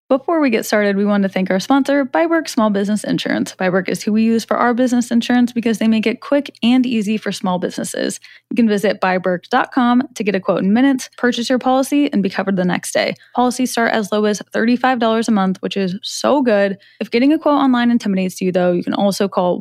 Before we get started, we want to thank our sponsor, Bywork Small Business Insurance. Bywork is who we use for our business insurance because they make it quick and easy for small businesses. You can visit bywork.com to get a quote in minutes, purchase your policy, and be covered the next day. Policies start as low as $35 a month, which is so good. If getting a quote online intimidates you, though, you can also call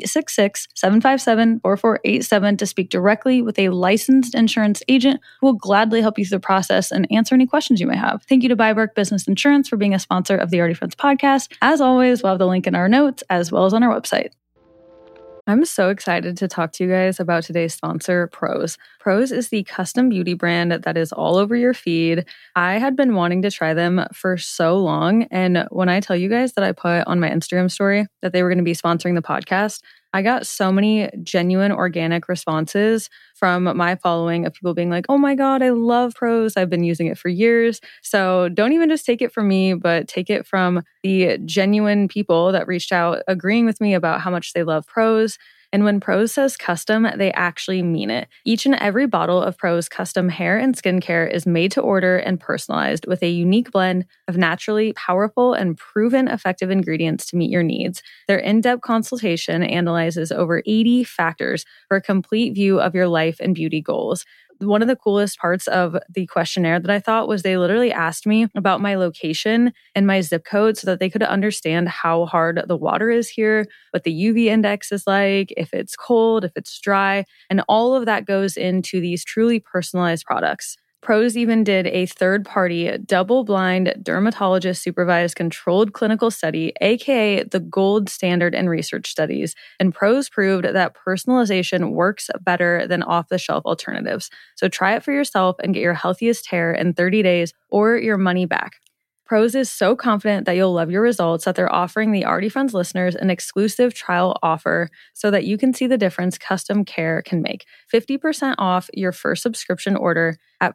1-866-757-4487 to speak directly with a licensed insurance agent who will gladly help you through the process and answer any questions you may have. Thank you to Bywork Business Insurance for being a sponsor of the Already Friends podcast. As always, we'll have the link in our notes as well as on our website. I'm so excited to talk to you guys about today's sponsor, Prose. Prose is the custom beauty brand that is all over your feed. I had been wanting to try them for so long, and when I tell you guys that I put on my Instagram story that they were going to be sponsoring the podcast, I got so many genuine organic responses from my following of people being like, oh my God, I love Prose. I've been using it for years. So don't even just take it from me, but take it from the genuine people that reached out agreeing with me about how much they love Prose. And when Prose says custom, they actually mean it. Each and every bottle of Prose custom hair and skincare is made to order and personalized with a unique blend of naturally powerful and proven effective ingredients to meet your needs. Their in-depth consultation analyzes over 80 factors for a complete view of your life and beauty goals. One of the coolest parts of the questionnaire that I thought was they literally asked me about my location and my zip code so that they could understand how hard the water is here, what the UV index is like, if it's cold, if it's dry, and all of that goes into these truly personalized products. Prose even did a third-party, double-blind, dermatologist-supervised controlled clinical study, aka the gold standard in research studies, and Prose proved that personalization works better than off-the-shelf alternatives. So try it for yourself and get your healthiest hair in 30 days or your money back. Prose is so confident that you'll love your results that they're offering the Already Friends listeners an exclusive trial offer so that you can see the difference custom care can make. 50% off your first subscription order at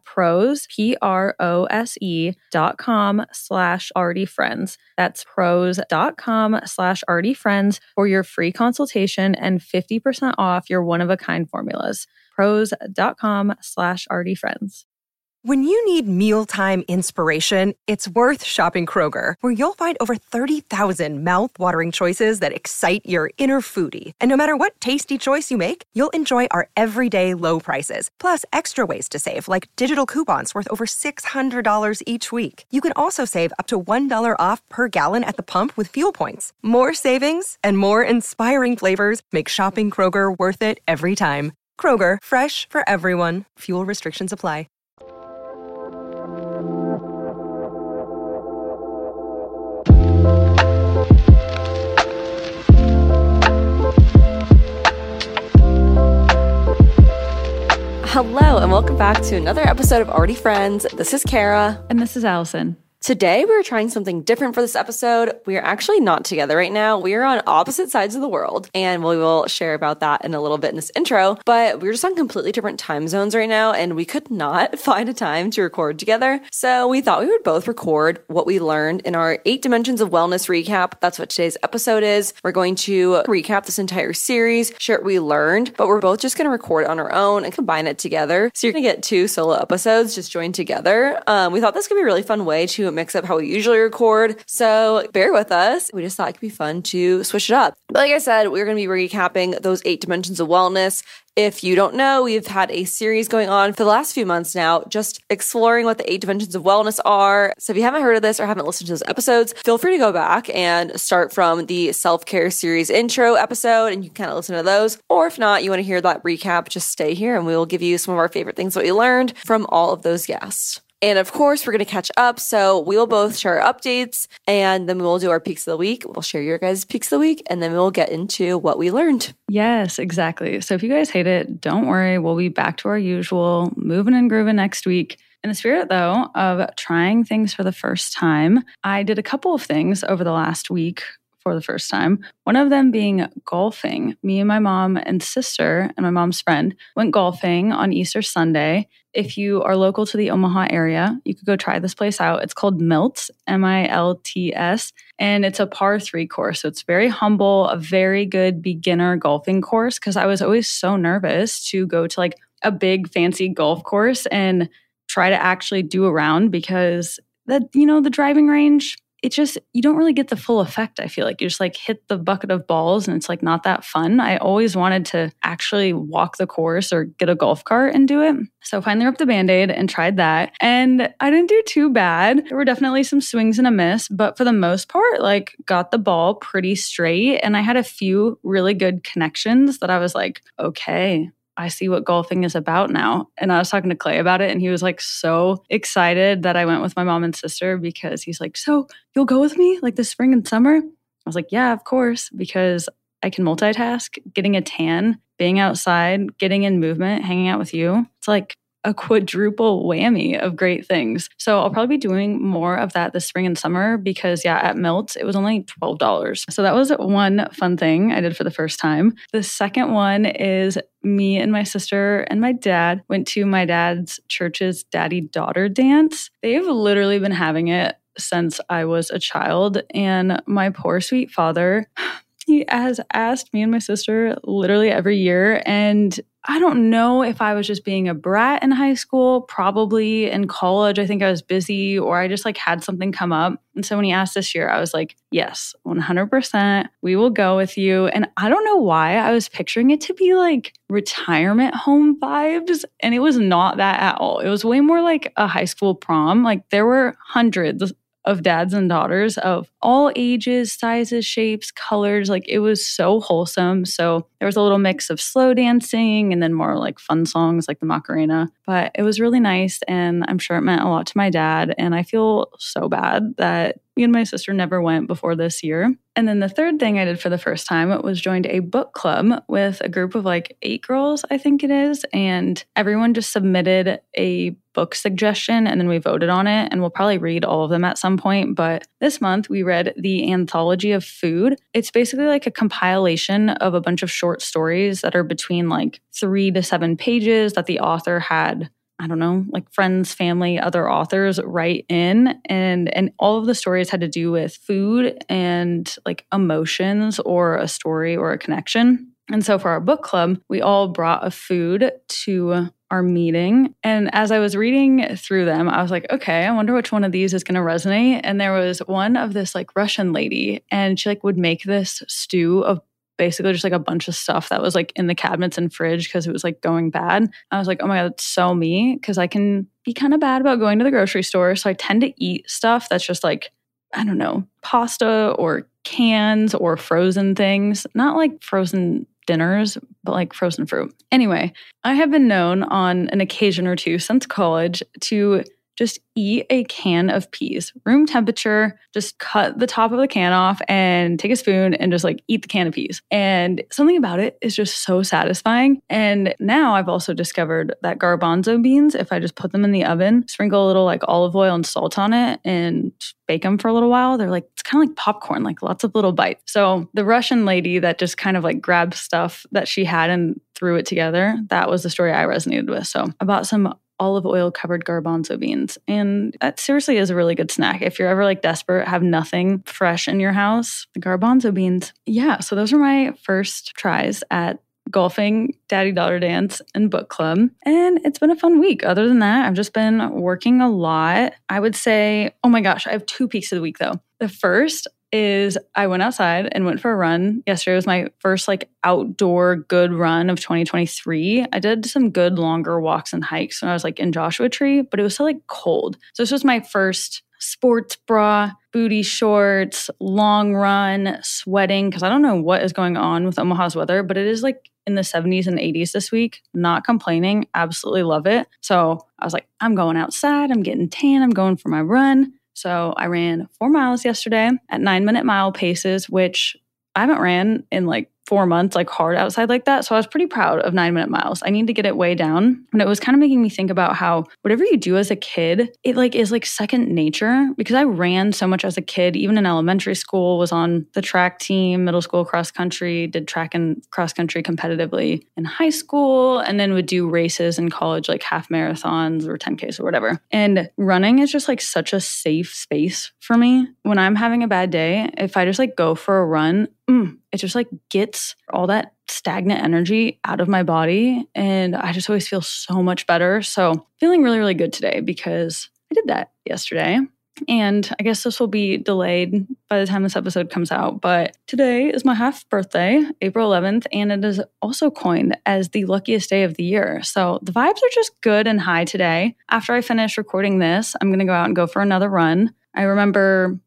prose.com/alreadyfriends. That's prose.com/alreadyfriends for your free consultation and 50% off your one-of-a-kind formulas. prose.com/alreadyfriends. When you need mealtime inspiration, it's worth shopping Kroger, where you'll find over 30,000 mouth-watering choices that excite your inner foodie. And no matter what tasty choice you make, you'll enjoy our everyday low prices, plus extra ways to save, like digital coupons worth over $600 each week. You can also save up to $1 off per gallon at the pump with fuel points. More savings and more inspiring flavors make shopping Kroger worth it every time. Kroger, fresh for everyone. Fuel restrictions apply. Hello, and welcome back to another episode of Already Friends. This is Kara. And this is Allison. Today, we're trying something different for this episode. We are actually not together right now. We are on opposite sides of the world, and we will share about that in a little bit in this intro. But we're just on completely different time zones right now, and we could not find a time to record together. So we thought we would both record what we learned in our 8 Dimensions of Wellness recap. That's what today's episode is. We're going to recap this entire series, share what we learned, but we're both just going to record it on our own and combine it together. So you're going to get 2 solo episodes just joined together. We thought this could be a really fun way to mix up how we usually record. So bear with us. We just thought it could be fun to switch it up. But like I said, we're going to be recapping those 8 Dimensions of Wellness. If you don't know, we've had a series going on for the last few months now, just exploring what the 8 Dimensions of Wellness are. So if you haven't heard of this or haven't listened to those episodes, feel free to go back and start from the self-care series intro episode, and you can kind of listen to those. Or if not, you want to hear that recap, just stay here and we will give you some of our favorite things that we learned from all of those guests. And of course, we're going to catch up. So we will both share our updates, and then we'll do our peaks of the week. We'll share your guys' peaks of the week, and then we'll get into what we learned. Yes, exactly. So if you guys hate it, don't worry. We'll be back to our usual moving and grooving next week. In the spirit, though, of trying things for the first time, I did a couple of things over the last week for the first time. One of them being golfing. Me and my mom and sister and my mom's friend went golfing on Easter Sunday. If you are local to the Omaha area, you could go try this place out. It's called Milts, Milts, and it's a par 3 course. So it's very humble, a very good beginner golfing course, because I was always so nervous to go to like a big fancy golf course and try to actually do a round, because the driving range, you don't really get the full effect. I feel like you just like hit the bucket of balls and it's like not that fun. I always wanted to actually walk the course or get a golf cart and do it. So finally ripped the Band-Aid and tried that. And I didn't do too bad. There were definitely some swings and a miss, but for the most part, like got the ball pretty straight. And I had a few really good connections that I was like, okay, I see what golfing is about now. And I was talking to Clay about it, and he was like so excited that I went with my mom and sister because he's like, so you'll go with me like this spring and summer? I was like, yeah, of course, because I can multitask, getting a tan, being outside, getting in movement, hanging out with you. It's like a quadruple whammy of great things. So I'll probably be doing more of that this spring and summer because at Milt, it was only $12. So that was one fun thing I did for the first time. The second one is me and my sister and my dad went to my dad's church's daddy-daughter dance. They've literally been having it since I was a child. And my poor sweet father, he has asked me and my sister literally every year. And I don't know if I was just being a brat in high school, probably in college. I think I was busy or I just like had something come up. And so when he asked this year, I was like, yes, 100%, we will go with you. And I don't know why I was picturing it to be like retirement home vibes. And it was not that at all. It was way more like a high school prom. Like there were hundreds of dads and daughters of all ages, sizes, shapes, colors. Like it was so wholesome. So there was a little mix of slow dancing and then more like fun songs like the Macarena. But it was really nice. And I'm sure it meant a lot to my dad. And I feel so bad that me and my sister never went before this year. And then the third thing I did for the first time was joined a book club with a group of like 8 girls, I think it is. And everyone just submitted a book suggestion and then we voted on it. And we'll probably read all of them at some point. But this month we read The Anthology of Food. It's basically like a compilation of a bunch of short stories that are between like 3 to 7 pages that the author had, I don't know, like friends, family, other authors write in. And all of the stories had to do with food and like emotions or a story or a connection. And so for our book club, we all brought a food to our meeting. And as I was reading through them, I was like, okay, I wonder which one of these is going to resonate. And there was one of this like Russian lady, and she like would make this stew of basically just like a bunch of stuff that was like in the cabinets and fridge because it was like going bad. I was like, oh my God, that's so me, because I can be kind of bad about going to the grocery store. So I tend to eat stuff that's just like, I don't know, pasta or cans or frozen things, not like frozen dinners, but like frozen fruit. Anyway, I have been known on an occasion or two since college to just eat a can of peas, room temperature, just cut the top of the can off and take a spoon and just like eat the can of peas. And something about it is just so satisfying. And now I've also discovered that garbanzo beans, if I just put them in the oven, sprinkle a little like olive oil and salt on it and bake them for a little while, they're like, it's kind of like popcorn, like lots of little bites. So the Russian lady that just kind of like grabbed stuff that she had and threw it together, that was the story I resonated with. So I bought some olive oil covered garbanzo beans. And that seriously is a really good snack. If you're ever like desperate, have nothing fresh in your house, the garbanzo beans. Yeah, so those are my first tries at golfing, daddy-daughter dance, and book club. And it's been a fun week. Other than that, I've just been working a lot. I would say, oh my gosh, I have 2 peaks of the week though. The first is I went outside and went for a run. Yesterday was my first like outdoor good run of 2023. I did some good longer walks and hikes when I was like in Joshua Tree, but it was still like cold. So this was my first sports bra, booty shorts, long run, sweating, because I don't know what is going on with Omaha's weather, but it is like in the 70s and 80s this week. Not complaining. Absolutely love it. So I was like, I'm going outside. I'm getting tan. I'm going for my run. So I ran 4 miles yesterday at 9-minute mile paces, which I haven't ran in like 4 months, like hard outside like that. So I was pretty proud of 9-minute miles. I need to get it way down. And it was kind of making me think about how whatever you do as a kid, it like is like second nature, because I ran so much as a kid, even in elementary school, was on the track team, middle school cross country, did track and cross country competitively in high school, and then would do races in college, like half marathons or 10Ks or whatever. And running is just like such a safe space for me. When I'm having a bad day, if I just like go for a run, it just like gets all that stagnant energy out of my body. And I just always feel so much better. So feeling really, really good today because I did that yesterday. And I guess this will be delayed by the time this episode comes out. But today is my half birthday, April 11th, and it is also coined as the luckiest day of the year. So the vibes are just good and high today. After I finish recording this, I'm going to go out and go for another run. I remember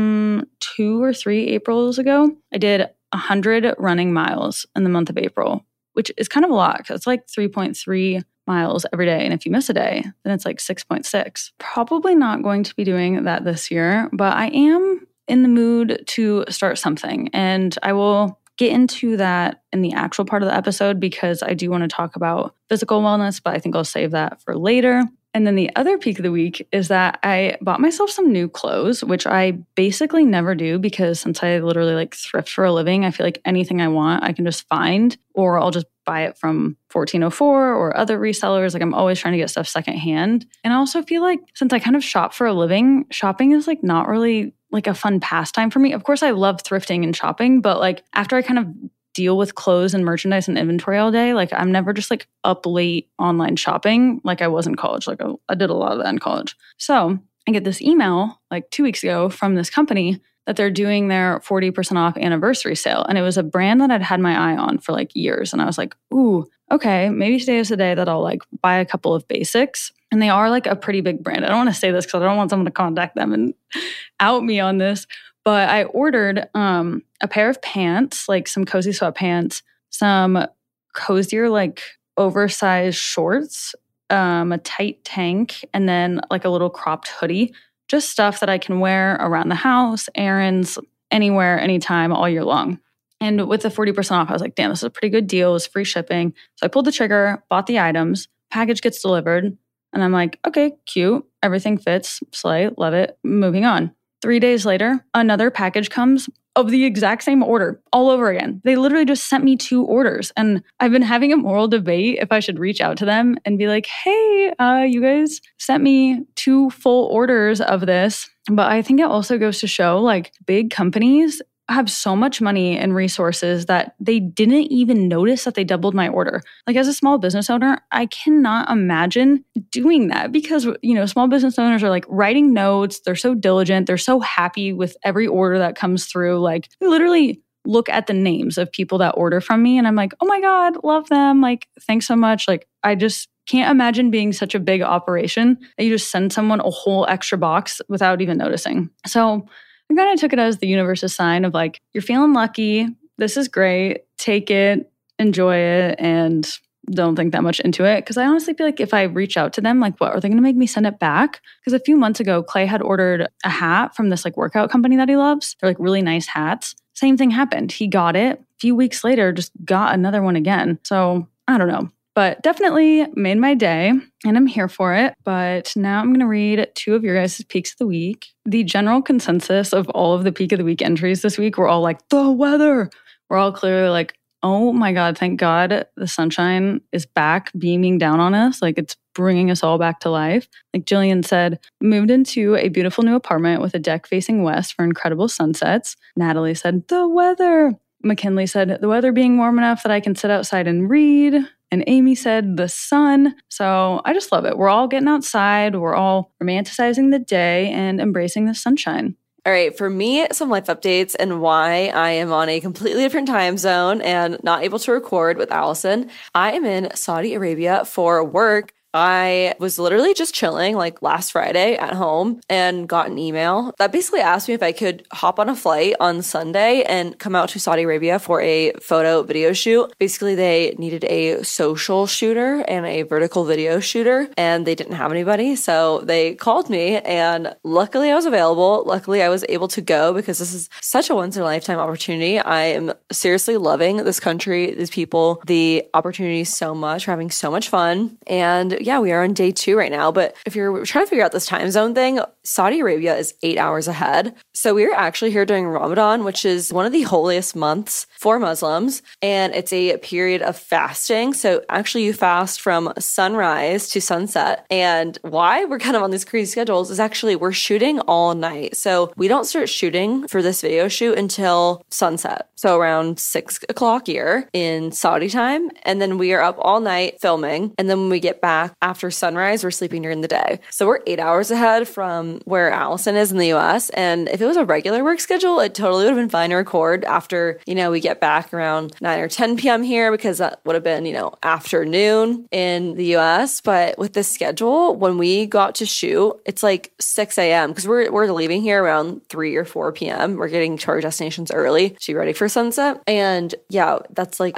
2 or 3 Aprils ago, I did 100 running miles in the month of April, which is kind of a lot because it's like 3.3 miles every day. And if you miss a day, then it's like 6.6. Probably not going to be doing that this year, but I am in the mood to start something. And I will get into that in the actual part of the episode because I do want to talk about physical wellness, but I think I'll save that for later. And then the other peak of the week is that I bought myself some new clothes, which I basically never do because since I literally like thrift for a living, I feel like anything I want, I can just find, or I'll just buy it from 1404 or other resellers. Like I'm always trying to get stuff secondhand. And I also feel like since I kind of shop for a living, shopping is like not really like a fun pastime for me. Of course, I love thrifting and shopping, but like after I kind of deal with clothes and merchandise and inventory all day, like I'm never just like up late online shopping like I was in college. Like I did a lot of that in college. So I get this email like 2 weeks ago from this company that they're doing their 40% off anniversary sale. And it was a brand that I'd had my eye on for like years. And I was like, ooh, okay, maybe today is the day that I'll like buy a couple of basics. And they are like a pretty big brand. I don't want to say this because I don't want someone to contact them and out me on this. But I ordered a pair of pants, like some cozy sweatpants, some cozier, like oversized shorts, a tight tank, and then like a little cropped hoodie. Just stuff that I can wear around the house, errands, anywhere, anytime, all year long. And with the 40% off, I was like, damn, this is a pretty good deal. It's free shipping. So I pulled the trigger, bought the items, package gets delivered. And I'm like, okay, cute. Everything fits. Slay. Love it. Moving on. 3 days later, another package comes of the exact same order all over again. They literally just sent me 2 orders. And I've been having a moral debate if I should reach out to them and be like, hey, you guys sent me 2 full orders of this. But I think it also goes to show like big companies have so much money and resources that they didn't even notice that they doubled my order. Like as a small business owner, I cannot imagine doing that because, you know, small business owners are like writing notes. They're so diligent. They're so happy with every order that comes through. Like they literally look at the names of people that order from me and I'm like, oh my God, love them. Like, thanks so much. Like, I just can't imagine being such a big operation that you just send someone a whole extra box without even noticing. So I kind of took it as the universe's sign of like, you're feeling lucky. This is great. Take it, enjoy it, and don't think that much into it. Because I honestly feel like if I reach out to them, like, what, are they going to make me send it back? Because a few months ago, Clay had ordered a hat from this like workout company that he loves. They're like really nice hats. Same thing happened. He got it. A few weeks later, just got another one again. So I don't know. But definitely made my day and I'm here for it. But now I'm going to read 2 of your guys' peaks of the week. The general consensus of all of the peak of the week entries this week were all like, the weather. We're all clearly like, oh my God, thank God the sunshine is back beaming down on us. Like it's bringing us all back to life. Like Jillian said, moved into a beautiful new apartment with a deck facing west for incredible sunsets. Natalie said, the weather. McKinley said, the weather being warm enough that I can sit outside and read. And Amy said, the sun. So I just love it. We're all getting outside. We're all romanticizing the day and embracing the sunshine. All right, for me, some life updates and why I am on a completely different time zone and not able to record with Allison. I am in Saudi Arabia for work. I was literally just chilling like last Friday at home and got an email that basically asked me if I could hop on a flight on Sunday and come out to Saudi Arabia for a photo video shoot. Basically, they needed a social shooter and a vertical video shooter and they didn't have anybody. So they called me and luckily I was available. Luckily, I was able to go because this is such a once in a lifetime opportunity. I am seriously loving this country, these people, the opportunity so much. We're having so much fun. And yeah, we are on day 2 right now. But if you're trying to figure out this time zone thing, Saudi Arabia is 8 hours ahead. So we're actually here during Ramadan, which is one of the holiest months for Muslims. And it's a period of fasting. So actually you fast from sunrise to sunset. And why we're kind of on these crazy schedules is actually we're shooting all night. So we don't start shooting for this video shoot until sunset. So around 6 o'clock here in Saudi time. And then we are up all night filming. And then when we get back back after sunrise. We're sleeping during the day. So we're 8 hours ahead from where Allison is in the US. And if it was a regular work schedule, it totally would have been fine to record after, we get back around 9 or 10 p.m. here, because that would have been, afternoon in the US. But with this schedule, when we got to shoot, it's like 6 a.m. because we're leaving here around 3 or 4 p.m. We're getting to our destinations early to be ready for sunset. And yeah, that's like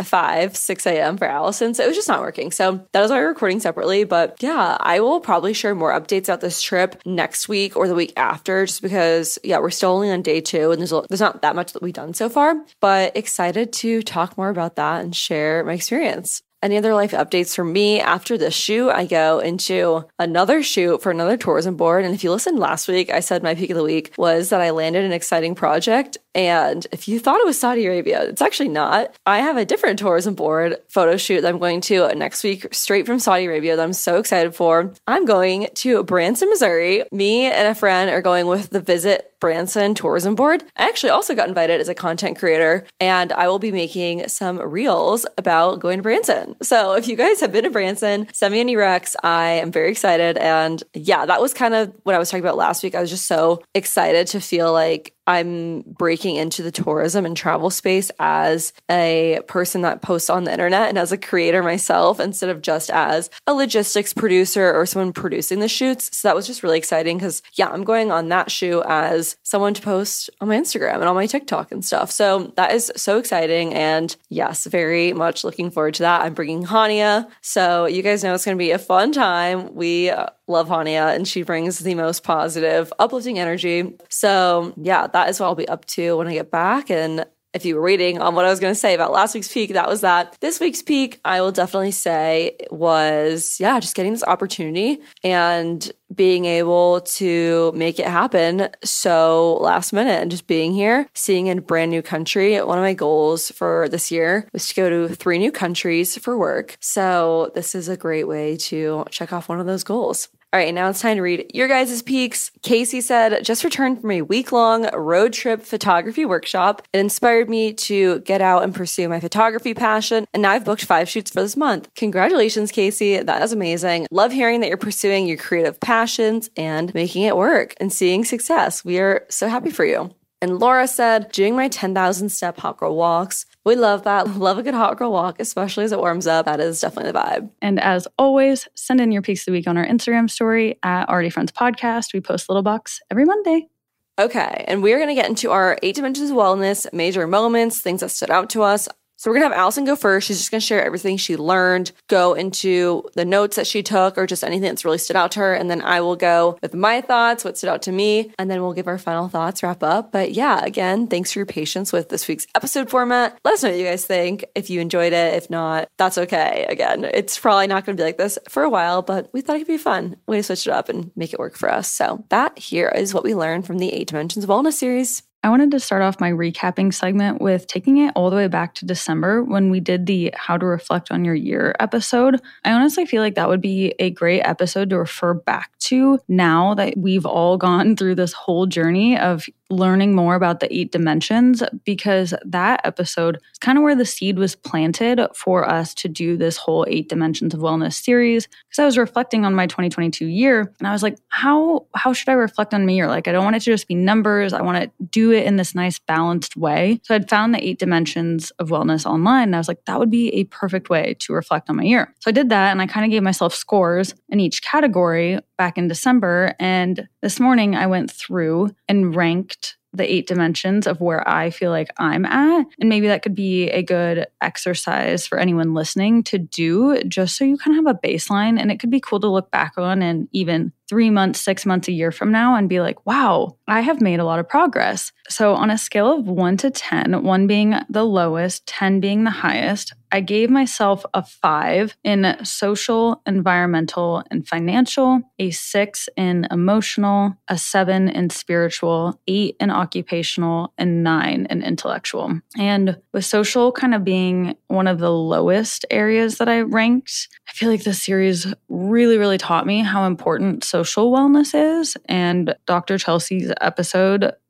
6 a.m. for Allison. So it was just not working. So that is why we're recording separately. But yeah, I will probably share more updates about this trip next week or the week after, just because, we're still only on day 2 and there's not that much that we've done so far, but excited to talk more about that and share my experience. Any other life updates from me? After this shoot, I go into another shoot for another tourism board. And if you listened last week, I said my peak of the week was that I landed an exciting project. And if you thought it was Saudi Arabia, it's actually not. I have a different tourism board photo shoot that I'm going to next week, straight from Saudi Arabia, that I'm so excited for. I'm going to Branson, Missouri. Me and a friend are going with the Visit Branson Tourism Board. I actually also got invited as a content creator, and I will be making some reels about going to Branson. So if you guys have been to Branson, send me any recs. I am very excited. And yeah, that was kind of what I was talking about last week. I was just so excited to feel like I'm breaking into the tourism and travel space as a person that posts on the internet and as a creator myself, instead of just as a logistics producer or someone producing the shoots. So that was just really exciting because, I'm going on that shoot as someone to post on my Instagram and on my TikTok and stuff. So that is so exciting. And yes, very much looking forward to that. I'm bringing Hania. So you guys know it's going to be a fun time. We love Hania, and she brings the most positive, uplifting energy. So yeah, that is what I'll be up to when I get back. And if you were waiting on what I was going to say about last week's peak, that was that. This week's peak, I will definitely say, was, just getting this opportunity and being able to make it happen so last minute, and just being here, seeing a brand new country. One of my goals for this year was to go to 3 new countries for work. So this is a great way to check off one of those goals. All right, now it's time to read your guys' peaks. Casey said, just returned from a week-long road trip photography workshop. It inspired me to get out and pursue my photography passion, and now I've booked 5 shoots for this month. Congratulations, Casey. That is amazing. Love hearing that you're pursuing your creative passions and making it work and seeing success. We are so happy for you. And Laura said, doing my 10,000 step hot girl walks. We love that. Love a good hot girl walk, especially as it warms up. That is definitely the vibe. And as always, send in your peaks of the week on our Instagram story at Already Friends Podcast. We post little box every Monday. Okay, and we're going to get into our 8 dimensions of wellness, major moments, things that stood out to us. So we're going to have Allison go first. She's just going to share everything she learned, go into the notes that she took, or just anything that's really stood out to her. And then I will go with my thoughts, what stood out to me, and then we'll give our final thoughts, wrap up. But yeah, again, thanks for your patience with this week's episode format. Let us know what you guys think. If you enjoyed it, if not, that's okay. Again, it's probably not going to be like this for a while, but we thought it could be fun. Way to switch it up and make it work for us. So that here is what we learned from the 8 Dimensions of Wellness series. I wanted to start off my recapping segment with taking it all the way back to December when we did the How to Reflect on Your Year episode. I honestly feel like that would be a great episode to refer back to now that we've all gone through this whole journey of learning more about the 8 dimensions, because that episode is kind of where the seed was planted for us to do this whole 8 dimensions of wellness series. Because I was reflecting on my 2022 year and I was like, how should I reflect on my year? Like, I don't want it to just be numbers. I want to do it in this nice balanced way. So I'd found the 8 dimensions of wellness online, and I was like, that would be a perfect way to reflect on my year. So I did that, and I kind of gave myself scores in each category back in December. And this morning I went through and ranked the 8 dimensions of where I feel like I'm at. And maybe that could be a good exercise for anyone listening to do, just so you kind of have a baseline. And it could be cool to look back on, and even 3 months, 6 months, a year from now, and be like, wow, I have made a lot of progress. So on a scale of 1 to 10, 1 being the lowest, 10 being the highest, I gave myself a 5 in social, environmental, and financial, a 6 in emotional, a 7 in spiritual, 8 in occupational, and 9 in intellectual. And with social kind of being one of the lowest areas that I ranked, I feel like this series really, really taught me how important social wellness is. And Dr. Chelsea's episode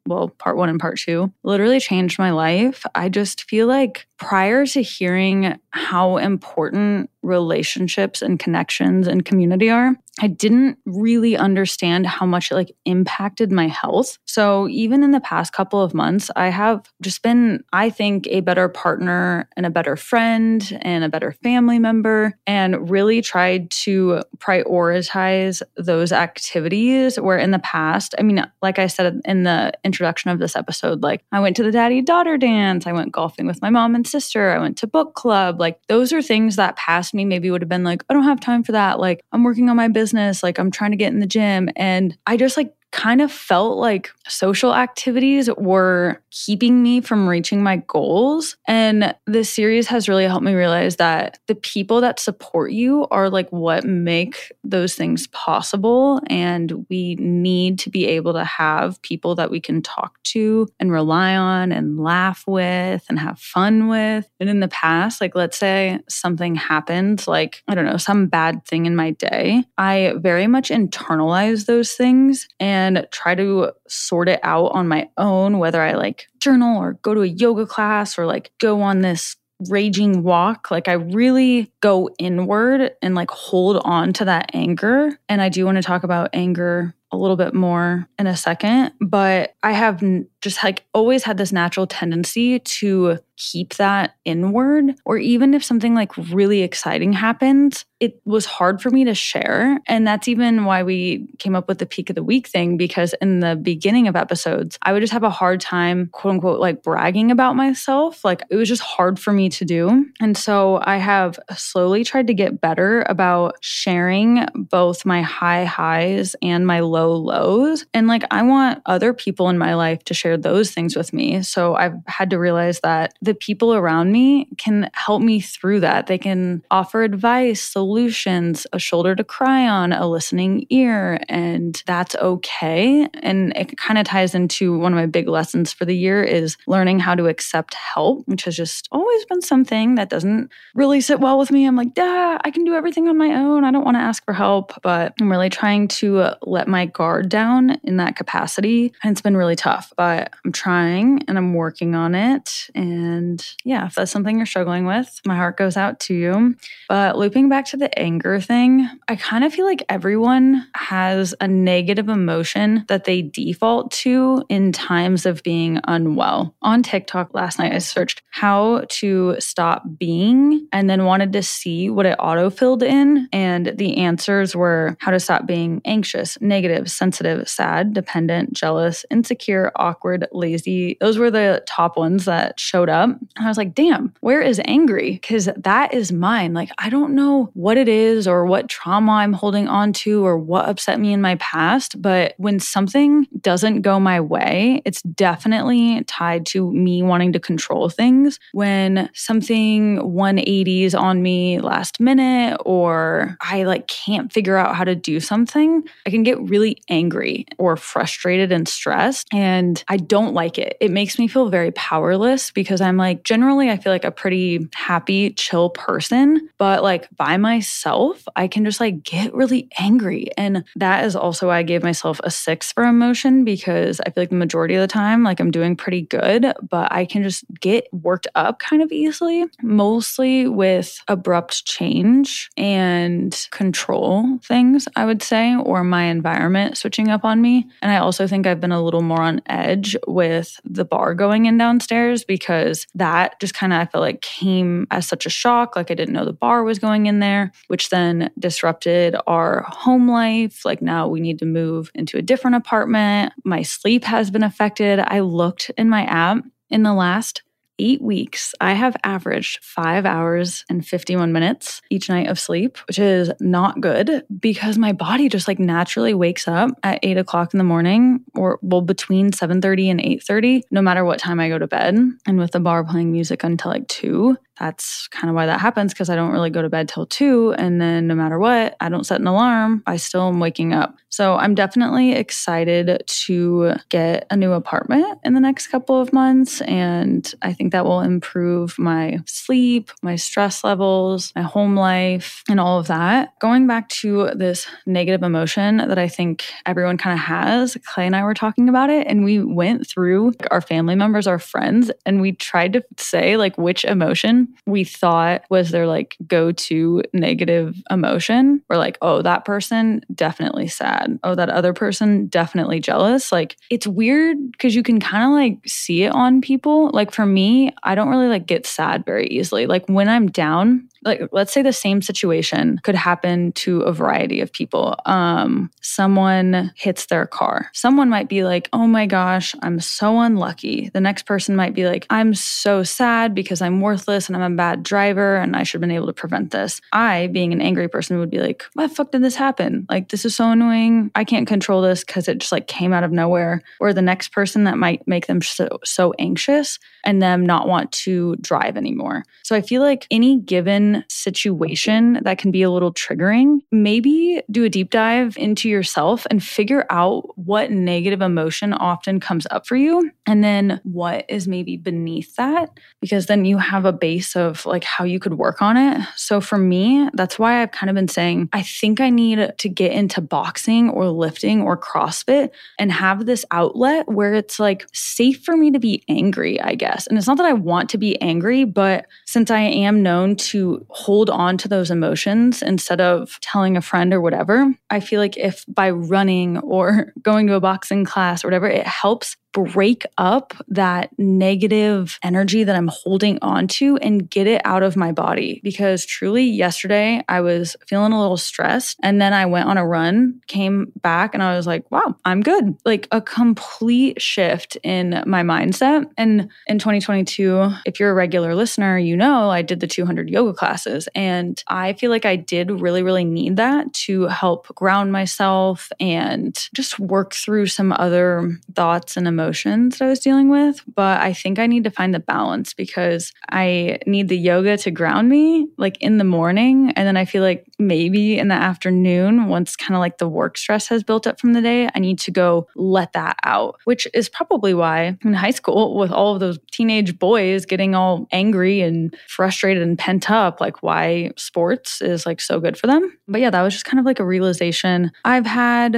well, part 1 and part 2, literally changed my life. I just feel like prior to hearing how important relationships and connections and community are, I didn't really understand how much it impacted my health. So even in the past couple of months, I have just been, I think, a better partner and a better friend and a better family member, and really tried to prioritize those activities where in the past, like I said in the introduction of this episode, I went to the daddy-daughter dance, I went golfing with my mom and sister, I went to book club. Those are things that past me maybe would have been I don't have time for that. I'm working on my business, I'm trying to get in the gym. And I just kind of felt like social activities were keeping me from reaching my goals. And this series has really helped me realize that the people that support you are what make those things possible. And we need to be able to have people that we can talk to and rely on and laugh with and have fun with. And in the past, let's say something happened, I don't know, some bad thing in my day, I very much internalize those things and try to sort it out on my own, whether I journal or go to a yoga class or go on this raging walk. I really go inward and hold on to that anger. And I do want to talk about anger a little bit more in a second, but I have just always had this natural tendency to keep that inward, or even if something really exciting happens, it was hard for me to share. And that's even why we came up with the peak of the week thing, because in the beginning of episodes, I would just have a hard time, quote unquote, bragging about myself. It was just hard for me to do. And so I have slowly tried to get better about sharing both my high highs and my low lows. And I want other people in my life to share those things with me. So I've had to realize that the people around me can help me through that. They can offer advice, solutions, a shoulder to cry on, a listening ear, and that's okay. And it kind of ties into one of my big lessons for the year is learning how to accept help, which has just always been something that doesn't really sit well with me. I'm I can do everything on my own. I don't want to ask for help, but I'm really trying to let my guard down in that capacity. And it's been really tough, but I'm trying and I'm working on it. And yeah, if that's something you're struggling with, my heart goes out to you. But looping back to the anger thing, I kind of feel like everyone has a negative emotion that they default to in times of being unwell. On TikTok last night, I searched how to stop being and then wanted to see what it autofilled in. And the answers were how to stop being anxious, negative, sensitive, sad, dependent, jealous, insecure, awkward, lazy. Those were the top ones that showed up. And I was like, damn, where is angry? Because that is mine. I don't know what it is or what trauma I'm holding on to or what upset me in my past. But when something doesn't go my way, it's definitely tied to me wanting to control things. When something 180s on me last minute, or I can't figure out how to do something, I can get really angry or frustrated and stressed. And I don't like it. It makes me feel very powerless because I'm generally, I feel like a pretty happy, chill person. But by myself, I can just get really angry. And that is also why I gave myself a 6 for emotion, because I feel like the majority of the time, I'm doing pretty good, but I can just get worked up kind of easily, mostly with abrupt change and control things, I would say, or my environment switching up on me. And I also think I've been a little more on edge with the bar going in downstairs, because that just kind of, I feel like, came as such a shock. I didn't know the bar was going in there, which then disrupted our home life. Now we need to move into a different apartment. My sleep has been affected. I looked in my app in the last 8 weeks, I have averaged 5 hours and 51 minutes each night of sleep, which is not good because my body just naturally wakes up at 8 o'clock in the morning, or between 7:30 and 8:30, no matter what time I go to bed. And with the bar playing music until 2, that's kind of why that happens, because I don't really go to bed till 2. And then no matter what, I don't set an alarm, I still am waking up. So I'm definitely excited to get a new apartment in the next couple of months. And I think that will improve my sleep, my stress levels, my home life, and all of that. Going back to this negative emotion that I think everyone kind of has, Clay and I were talking about it, and we went through our family members, our friends, and we tried to say like which emotion we thought was their like go-to negative emotion. We're like, oh, that person definitely sad. Oh, that other person definitely jealous. Like, it's weird because you can kind of like see it on people. Like for me, I don't really like get sad very easily. Like when I'm down, like let's say the same situation could happen to a variety of people. Someone hits their car. Someone might be like, oh my gosh, I'm so unlucky. The next person might be like, I'm so sad because I'm worthless and I'm a bad driver and I should have been able to prevent this. I, being an angry person, would be like, why the fuck did this happen? Like, this is so annoying. I can't control this because it just like came out of nowhere. Or the next person, that might make them so anxious and them not want to drive anymore. So I feel like any given situation that can be a little triggering, maybe do a deep dive into yourself and figure out what negative emotion often comes up for you, and then what is maybe beneath that, because then you have a base of like how you could work on it. So for me, that's why I've kind of been saying, I think I need to get into boxing or lifting or CrossFit and have this outlet where it's like safe for me to be angry, I guess. And it's not that I want to be angry, but since I am known to hold on to those emotions instead of telling a friend or whatever, I feel like if by running or going to a boxing class or whatever, it helps break up that negative energy that I'm holding on to and get it out of my body. Because truly yesterday I was feeling a little stressed, and then I went on a run, came back, and I was like, wow, I'm good. Like a complete shift in my mindset. And in 2022, if you're a regular listener, you know I did the 200 yoga classes, and I feel like I did really, really need that to help ground myself and just work through some other thoughts and emotions that I was dealing with. But I think I need to find the balance, because I need the yoga to ground me like in the morning. And then I feel like maybe in the afternoon, once kind of like the work stress has built up from the day, I need to go let that out, which is probably why in high school with all of those teenage boys getting all angry and frustrated and pent up, like why sports is like so good for them. But yeah, that was just kind of like a realization I've had,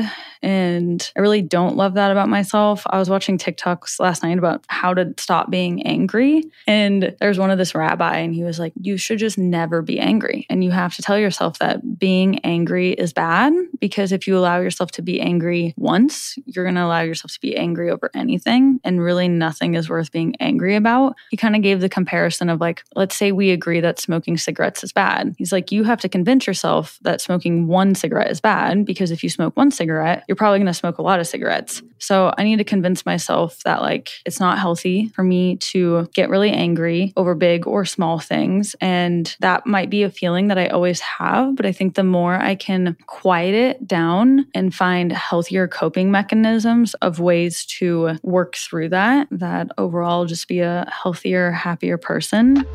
and I really don't love that about myself. I was watching TikToks last night about how to stop being angry. And there's one of this rabbi, and he was like, you should just never be angry. And you have to tell yourself that being angry is bad, because if you allow yourself to be angry once, you're going to allow yourself to be angry over anything. And really nothing is worth being angry about. He kind of gave the comparison of like, let's say we agree that smoking cigarettes is bad. He's like, you have to convince yourself that smoking one cigarette is bad, because if you smoke one cigarette, you're probably going to smoke a lot of cigarettes. So I need to convince myself that like it's not healthy for me to get really angry over big or small things. And that might be a feeling that I always have, but I think the more I can quiet it down and find healthier coping mechanisms of ways to work through that, that overall I'll just be a healthier, happier person.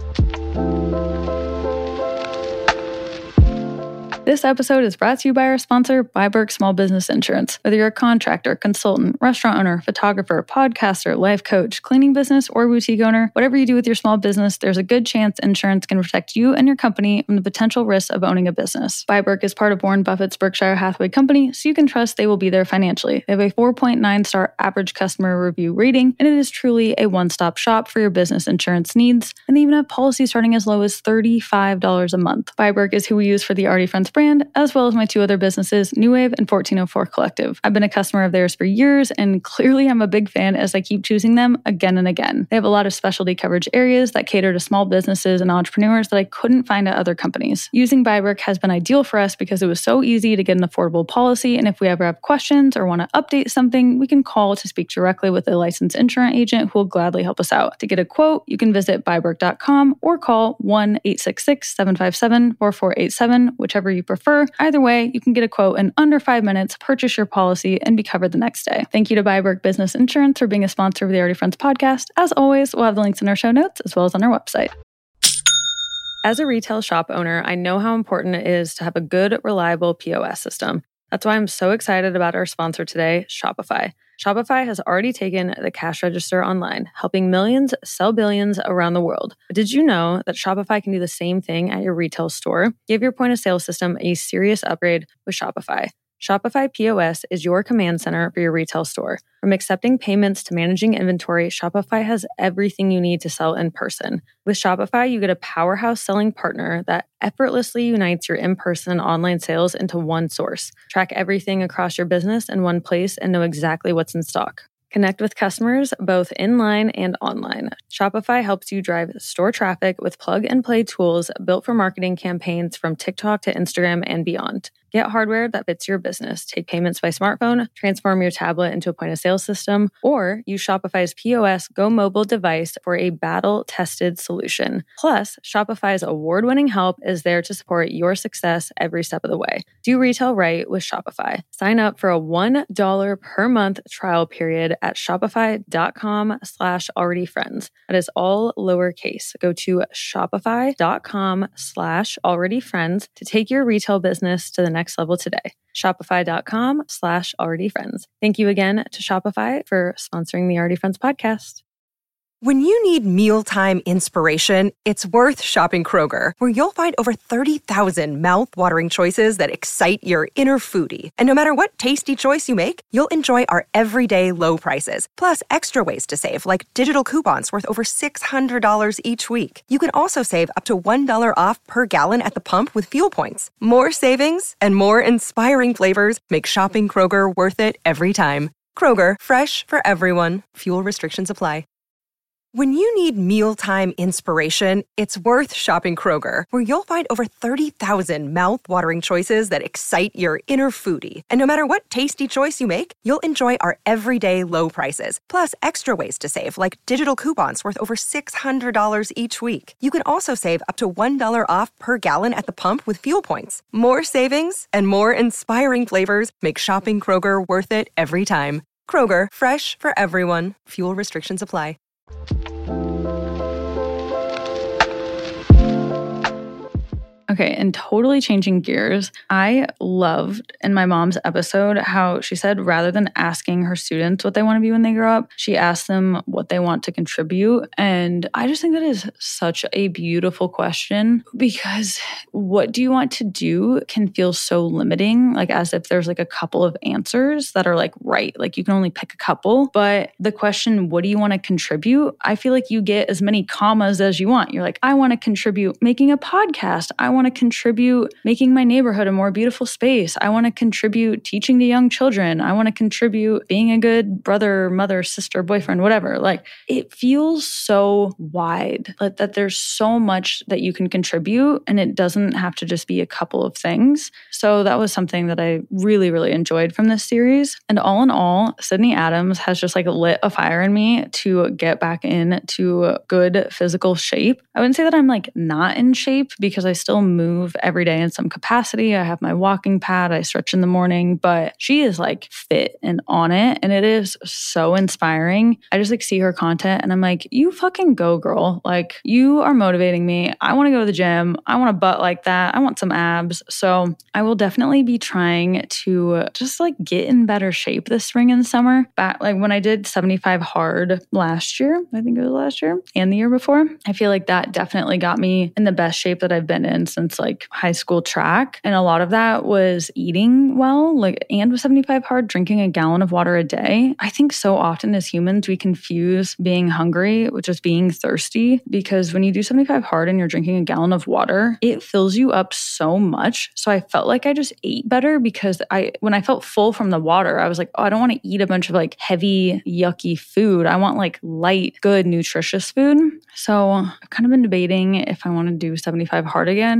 This episode is brought to you by our sponsor, Byberg Small Business Insurance. Whether you're a contractor, consultant, restaurant owner, photographer, podcaster, life coach, cleaning business, or boutique owner, whatever you do with your small business, there's a good chance insurance can protect you and your company from the potential risks of owning a business. Byberg is part of Warren Buffett's Berkshire Hathaway Company, so you can trust they will be there financially. They have a 4.9-star average customer review rating, and it is truly a one-stop shop for your business insurance needs. And they even have policies starting as low as $35 a month. Byberg is who we use for the Artie Friends brand, as well as my two other businesses, New Wave and 1404 Collective. I've been a customer of theirs for years, and clearly I'm a big fan as I keep choosing them again and again. They have a lot of specialty coverage areas that cater to small businesses and entrepreneurs that I couldn't find at other companies. Using Byberg has been ideal for us because it was so easy to get an affordable policy, and if we ever have questions or want to update something, we can call to speak directly with a licensed insurance agent who will gladly help us out. To get a quote, you can visit byberg.com or call 1-866-757-4487, whichever you prefer. Either way, you can get a quote in under 5 minutes, purchase your policy, and be covered the next day. Thank you to Byberg Business Insurance for being a sponsor of the Artie Friends podcast. As always, we'll have the links in our show notes as well as on our website. As a retail shop owner, I know how important it is to have a good, reliable POS system. That's why I'm so excited about our sponsor today, Shopify. Shopify has already taken the cash register online, helping millions sell billions around the world. But did you know that Shopify can do the same thing at your retail store? Give your point of sale system a serious upgrade with Shopify. Shopify POS is your command center for your retail store. From accepting payments to managing inventory, Shopify has everything you need to sell in person. With Shopify, you get a powerhouse selling partner that effortlessly unites your in-person online sales into one source. Track everything across your business in one place and know exactly what's in stock. Connect with customers both in-line and online. Shopify helps you drive store traffic with plug-and-play tools built for marketing campaigns from TikTok to Instagram and beyond. Get hardware that fits your business. Take payments by smartphone, transform your tablet into a point-of-sale system, or use Shopify's POS Go Mobile device for a battle-tested solution. Plus, Shopify's award-winning help is there to support your success every step of the way. Do retail right with Shopify. Sign up for a $1 per month trial period at shopify.com/alreadyfriends. That is all lowercase. Go to shopify.com/alreadyfriends to take your retail business to the next level today. Shopify.com/alreadyfriends. Thank you again to Shopify for sponsoring the Already Friends podcast. When you need mealtime inspiration, it's worth shopping Kroger, where you'll find over 30,000 mouth-watering choices that excite your inner foodie. And no matter what tasty choice you make, you'll enjoy our everyday low prices, plus extra ways to save, like digital coupons worth over $600 each week. You can also save up to $1 off per gallon at the pump with fuel points. More savings and more inspiring flavors make shopping Kroger worth it every time. Kroger, fresh for everyone. Fuel restrictions apply. When you need mealtime inspiration, it's worth shopping Kroger, where you'll find over 30,000 mouth-watering choices that excite your inner foodie. And no matter what tasty choice you make, you'll enjoy our everyday low prices, plus extra ways to save, like digital coupons worth over $600 each week. You can also save up to $1 off per gallon at the pump with fuel points. More savings and more inspiring flavors make shopping Kroger worth it every time. Kroger, fresh for everyone. Fuel restrictions apply. Okay, and totally changing gears, I loved in my mom's episode how she said rather than asking her students what they want to be when they grow up, she asked them what they want to contribute. And I just think that is such a beautiful question, because what do you want to do can feel so limiting, like as if there's like a couple of answers that are like right, like you can only pick a couple. But the question, what do you want to contribute? I feel like you get as many commas as you want. You're like, I want to contribute making a podcast. I want to contribute making my neighborhood a more beautiful space. I want to contribute teaching to young children. I want to contribute being a good brother, mother, sister, boyfriend, whatever. Like, it feels so wide, like that there's so much that you can contribute, and it doesn't have to just be a couple of things. So that was something that I really, really enjoyed from this series. And all in all, Sydney Adams has just like lit a fire in me to get back into good physical shape. I wouldn't say that I'm like not in shape, because I still move every day in some capacity. I have my walking pad, I stretch in the morning, but she is like fit and on it, and it is so inspiring. I just like see her content and I'm like, you fucking go, girl. Like, you are motivating me. I want to go to the gym. I want a butt like that. I want some abs. So I will definitely be trying to just like get in better shape this spring and summer. Back like when I did 75 hard last year, I think it was last year and the year before, I feel like that definitely got me in the best shape that I've been in since like high school track. And a lot of that was eating well, like, and with 75 hard, drinking a gallon of water a day. I think so often as humans, we confuse being hungry with just being thirsty, because when you do 75 hard and you're drinking a gallon of water, it fills you up so much. So I felt like I just ate better, because when I felt full from the water, I was like, oh, I don't want to eat a bunch of like heavy, yucky food. I want like light, good, nutritious food. So I've kind of been debating if I want to do 75 hard again.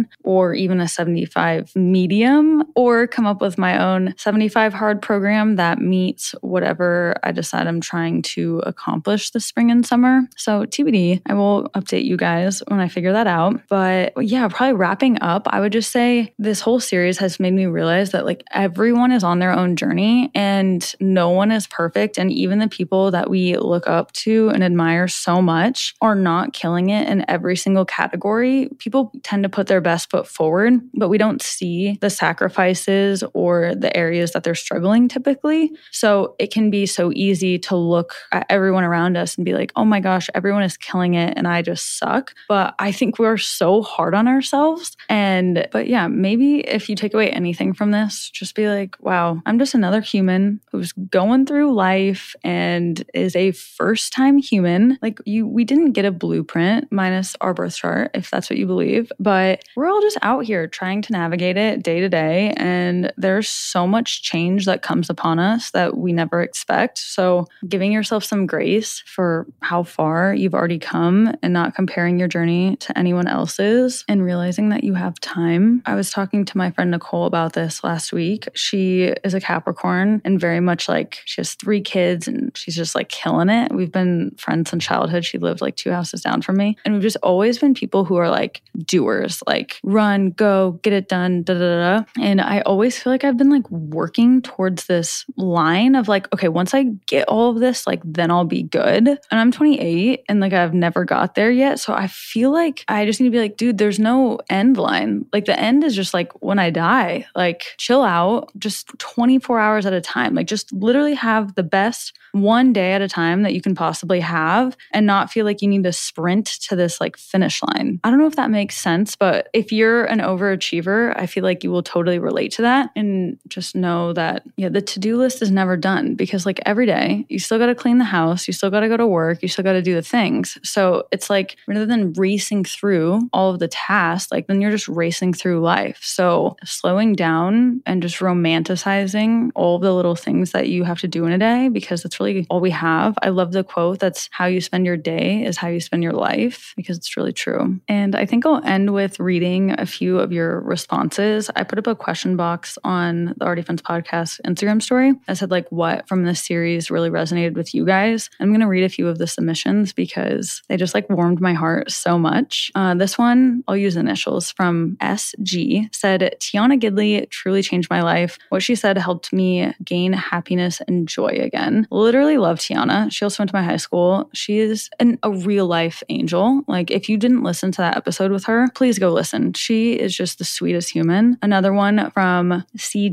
or even a 75 medium, or come up with my own 75 hard program that meets whatever I decide I'm trying to accomplish this spring and summer. So TBD, I will update you guys when I figure that out. But yeah, probably wrapping up, I would just say this whole series has made me realize that like everyone is on their own journey and no one is perfect. And even the people that we look up to and admire so much are not killing it in every single category. People tend to put their best foot forward, but we don't see the sacrifices or the areas that they're struggling typically. So it can be so easy to look at everyone around us and be like, oh my gosh, everyone is killing it and I just suck. But I think we're so hard on ourselves. But yeah, maybe if you take away anything from this, just be like, wow, I'm just another human who's going through life and is a first-time human. Like we didn't get a blueprint minus our birth chart, if that's what you believe, but we're all just out here trying to navigate it day to day. And there's so much change that comes upon us that we never expect. So giving yourself some grace for how far you've already come and not comparing your journey to anyone else's and realizing that you have time. I was talking to my friend Nicole about this last week. She is a Capricorn and very much like she has 3 kids and she's just like killing it. We've been friends since childhood. She lived like 2 houses down from me. And we've just always been people who are like doers, like run, go, get it done, da da da. And I always feel like I've been like working towards this line of like, okay, once I get all of this, like then I'll be good. And I'm 28 and like I've never got there yet. So I feel like I just need to be like, dude, there's no end line. Like the end is just like when I die, like chill out, just 24 hours at a time. Like just literally have the best one day at a time that you can possibly have and not feel like you need to sprint to this like finish line. I don't know if that makes sense, but if you're an overachiever, I feel like you will totally relate to that and just know that, yeah, the to-do list is never done because like every day you still got to clean the house, you still got to go to work, you still got to do the things. So it's like rather than racing through all of the tasks, like then you're just racing through life. So slowing down and just romanticizing all the little things that you have to do in a day because it's really all we have. I love the quote that's how you spend your day is how you spend your life because it's really true. And I think I'll end with reading a few of your responses. I put up a question box on the Already Friends podcast Instagram story. I said like what from this series really resonated with you guys. I'm going to read a few of the submissions because they just like warmed my heart so much. This one, I'll use initials from SG, said, Tiana Gidley truly changed my life. What she said helped me gain happiness and joy again. Literally love Tiana. She also went to my high school. She is a real life angel. Like if you didn't listen to that episode with her, please go listen. She is just the sweetest human. Another one from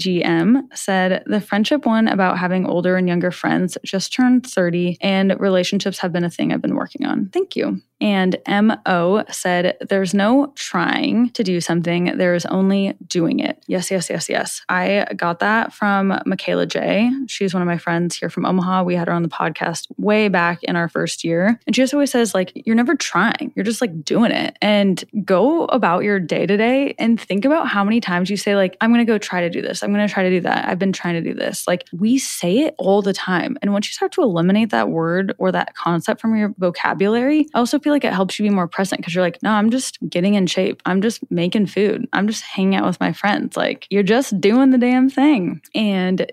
CGM said, the friendship one about having older and younger friends just turned 30 and relationships have been a thing I've been working on. Thank you. And MO said, there's no trying to do something. There's only doing it. Yes, yes, yes, yes. I got that from Michaela J. She's one of my friends here from Omaha. We had her on the podcast way back in our first year. And she just always says like, you're never trying. You're just like doing it. And go about your day to day and think about how many times you say like, I'm going to go try to do this. I'm going to try to do that. I've been trying to do this. Like we say it all the time. And once you start to eliminate that word or that concept from your vocabulary, I also feel like it helps you be more present because you're like, no, I'm just getting in shape. I'm just making food. I'm just hanging out with my friends. Like you're just doing the damn thing. And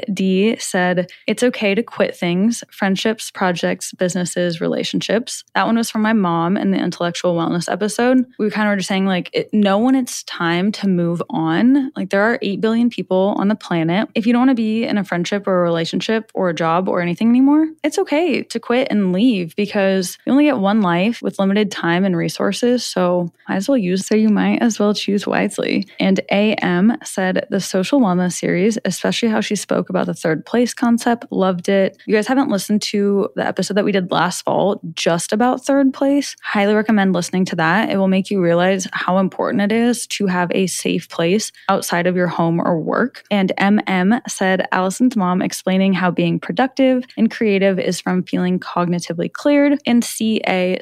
TD said, it's okay to quit things, friendships, projects, businesses, relationships. That one was from my mom in the intellectual wellness episode. We kind of were just saying like, know when it's time to move on. Like there are 8 billion people on the planet. If you don't want to be in a friendship or a relationship or a job or anything anymore, it's okay to quit and leave because you only get one life with limited time and resources. So you might as well choose wisely. And AM said the social wellness series, especially how she spoke about the third place concept, loved it. You guys haven't listened to the episode that we did last fall just about third place. Highly recommend listening to that. It will make you realize how important it is to have a safe place outside of your home or work. And MM said Allison's mom explaining how being productive and creative is from feeling cognitively cleared. And CA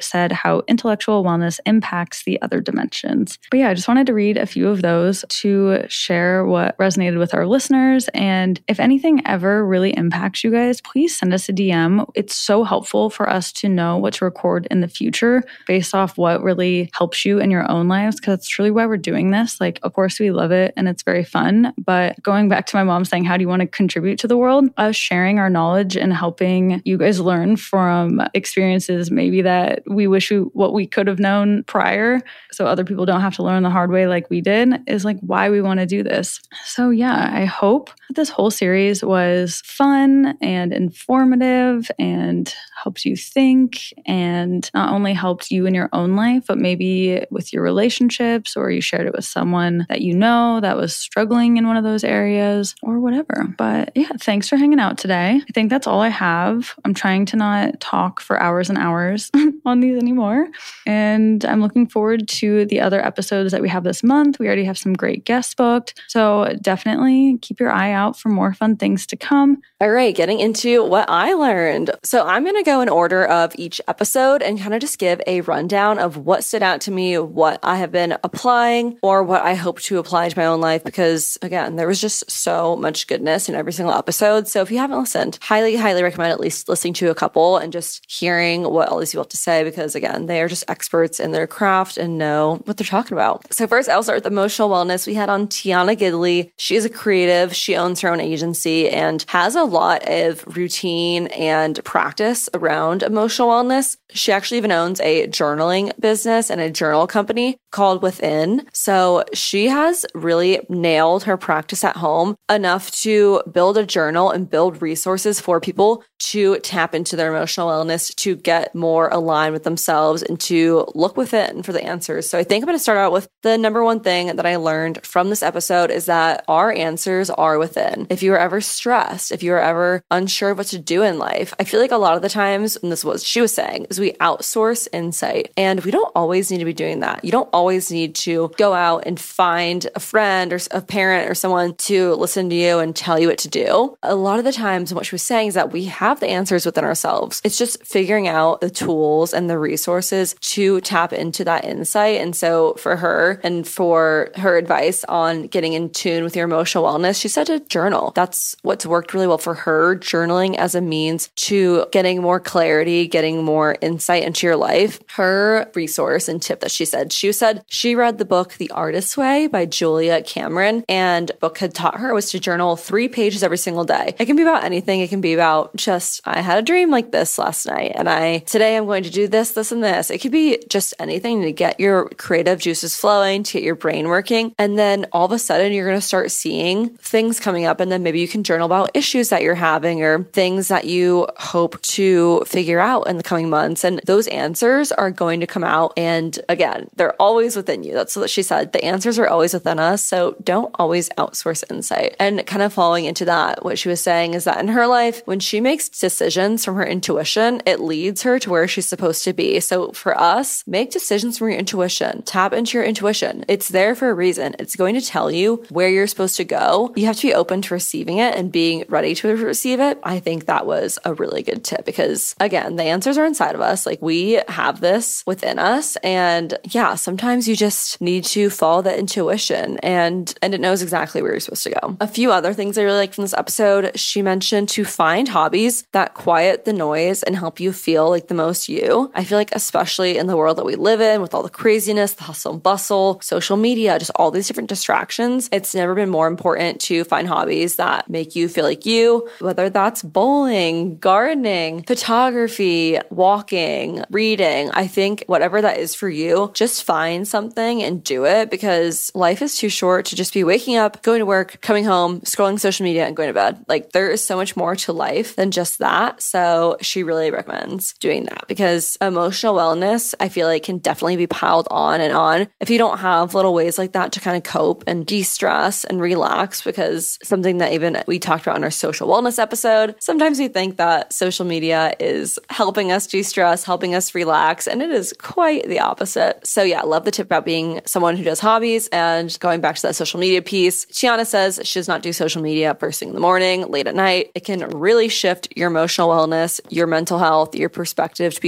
said how intellectual wellness impacts the other dimensions. But yeah, I just wanted to read a few of those to share what resonated with our listeners. And if anything ever really impacts you guys, please send us a DM. It's so helpful for us to know what to record in the future based off what really helps you in your own lives, because that's truly why we're doing this. Like, of course, we love it and it's very fun. But going back to my mom saying, how do you want to contribute to the world? Us sharing our knowledge and helping you guys learn from experiences maybe that we wish what we could have known prior, so other people don't have to learn the hard way like we did, is like why we want to do this. So yeah, I hope this whole series was fun and informative and helped you think, and not only helped you in your own life, but maybe with your relationships, or you shared it with someone that you know that was struggling in one of those areas or whatever. But yeah, thanks for hanging out today. I think that's all I have. I'm trying to not talk for hours and hours on these anymore. And I'm looking forward to the other episodes that we have this month. We already have some great guests booked. So definitely keep your eye out for more fun things to come. All right, getting into what I learned. So I'm going to go in order of each episode and kind of just give a rundown of what stood out to me, what I have been applying, or what I hope to apply to my own life, because again, there was just so much goodness in every single episode. So if you haven't listened, highly, highly recommend at least listening to a couple and just hearing what all these people have to say, because again, they are just experts in their craft and know what they're talking about. So first, I'll start with emotional wellness. We had on Tiana Gidley. She is a creative. She owns her own agency and has a lot of routine and practice around emotional wellness. She actually even owns a journaling business and a journal company called Within. So she has really nailed her practice at home enough to build a journal and build resources for people to tap into their emotional wellness, to get more aligned with themselves and to look within for the answers. So I think I'm going to start out with the number one thing that I learned from this episode is that our answers are within. If you are ever stressed, if you are ever unsure of what to do in life, I feel like a lot of the times, and this is what she was saying, is we outsource insight. And we don't always need to be doing that. You don't always need to go out and find a friend or a parent or someone to listen to you and tell you what to do. A lot of the times, what she was saying is that we have the answers within ourselves. It's just figuring out the tools and the resources to tap into that insight. And so for her and for her advice on getting in tune with your emotional wellness, she said to journal. That's what's worked really well for her, journaling as a means to getting more clarity, getting more insight into your life. Her resource and tip that she said she read the book The Artist's Way by Julia Cameron, and the book had taught her was to journal 3 pages every single day. It can be about anything. It can be about just, I had a dream like this last night, and today I'm going to do this, this, and this. It could be just anything to get your creative juices flowing, to get your brain working. And then all of a sudden you're going to start seeing things coming up, and then maybe you can journal about issues that you're having or things that you hope to figure out in the coming months. And those answers are going to come out. And again, they're always within you. That's what she said. The answers are always within us. So don't always outsource insight. And kind of following into that, what she was saying is that in her life, when she makes decisions from her intuition, it leads her to where she's supposed to be. So for us, make decisions from your intuition. Tap into your intuition. It's there for a reason. It's going to tell you where you're supposed to go. You have to be open to receiving it and being ready to receive it. I think that was a really good tip because, again, the answers are inside of us. Like, we have this within us. And yeah, sometimes you just need to follow that intuition and it knows exactly where you're supposed to go. A few other things I really liked from this episode, she mentioned to find hobbies that quiet the noise and help you feel like the most you. I feel like especially in the world that we live in with all the craziness, the hustle and bustle, social media, just all these different distractions, it's never been more important to find hobbies that make you feel like you, whether that's bowling, gardening, photography, walking, reading. I think whatever that is for you, just find something and do it because life is too short to just be waking up, going to work, coming home, scrolling social media and going to bed. Like, there is so much more to life than just that. So she really recommends doing that because emotional wellness, I feel like, can definitely be piled on and on if you don't have little ways like that to kind of cope and de-stress and relax. Because something that even we talked about in our social wellness episode, sometimes we think that social media is helping us de-stress, helping us relax, and it is quite the opposite. So yeah, I love the tip about being someone who does hobbies. And going back to that social media piece, Tiana says she does not do social media first thing in the morning, late at night. It can really shift your emotional wellness, your mental health, your perspective to be super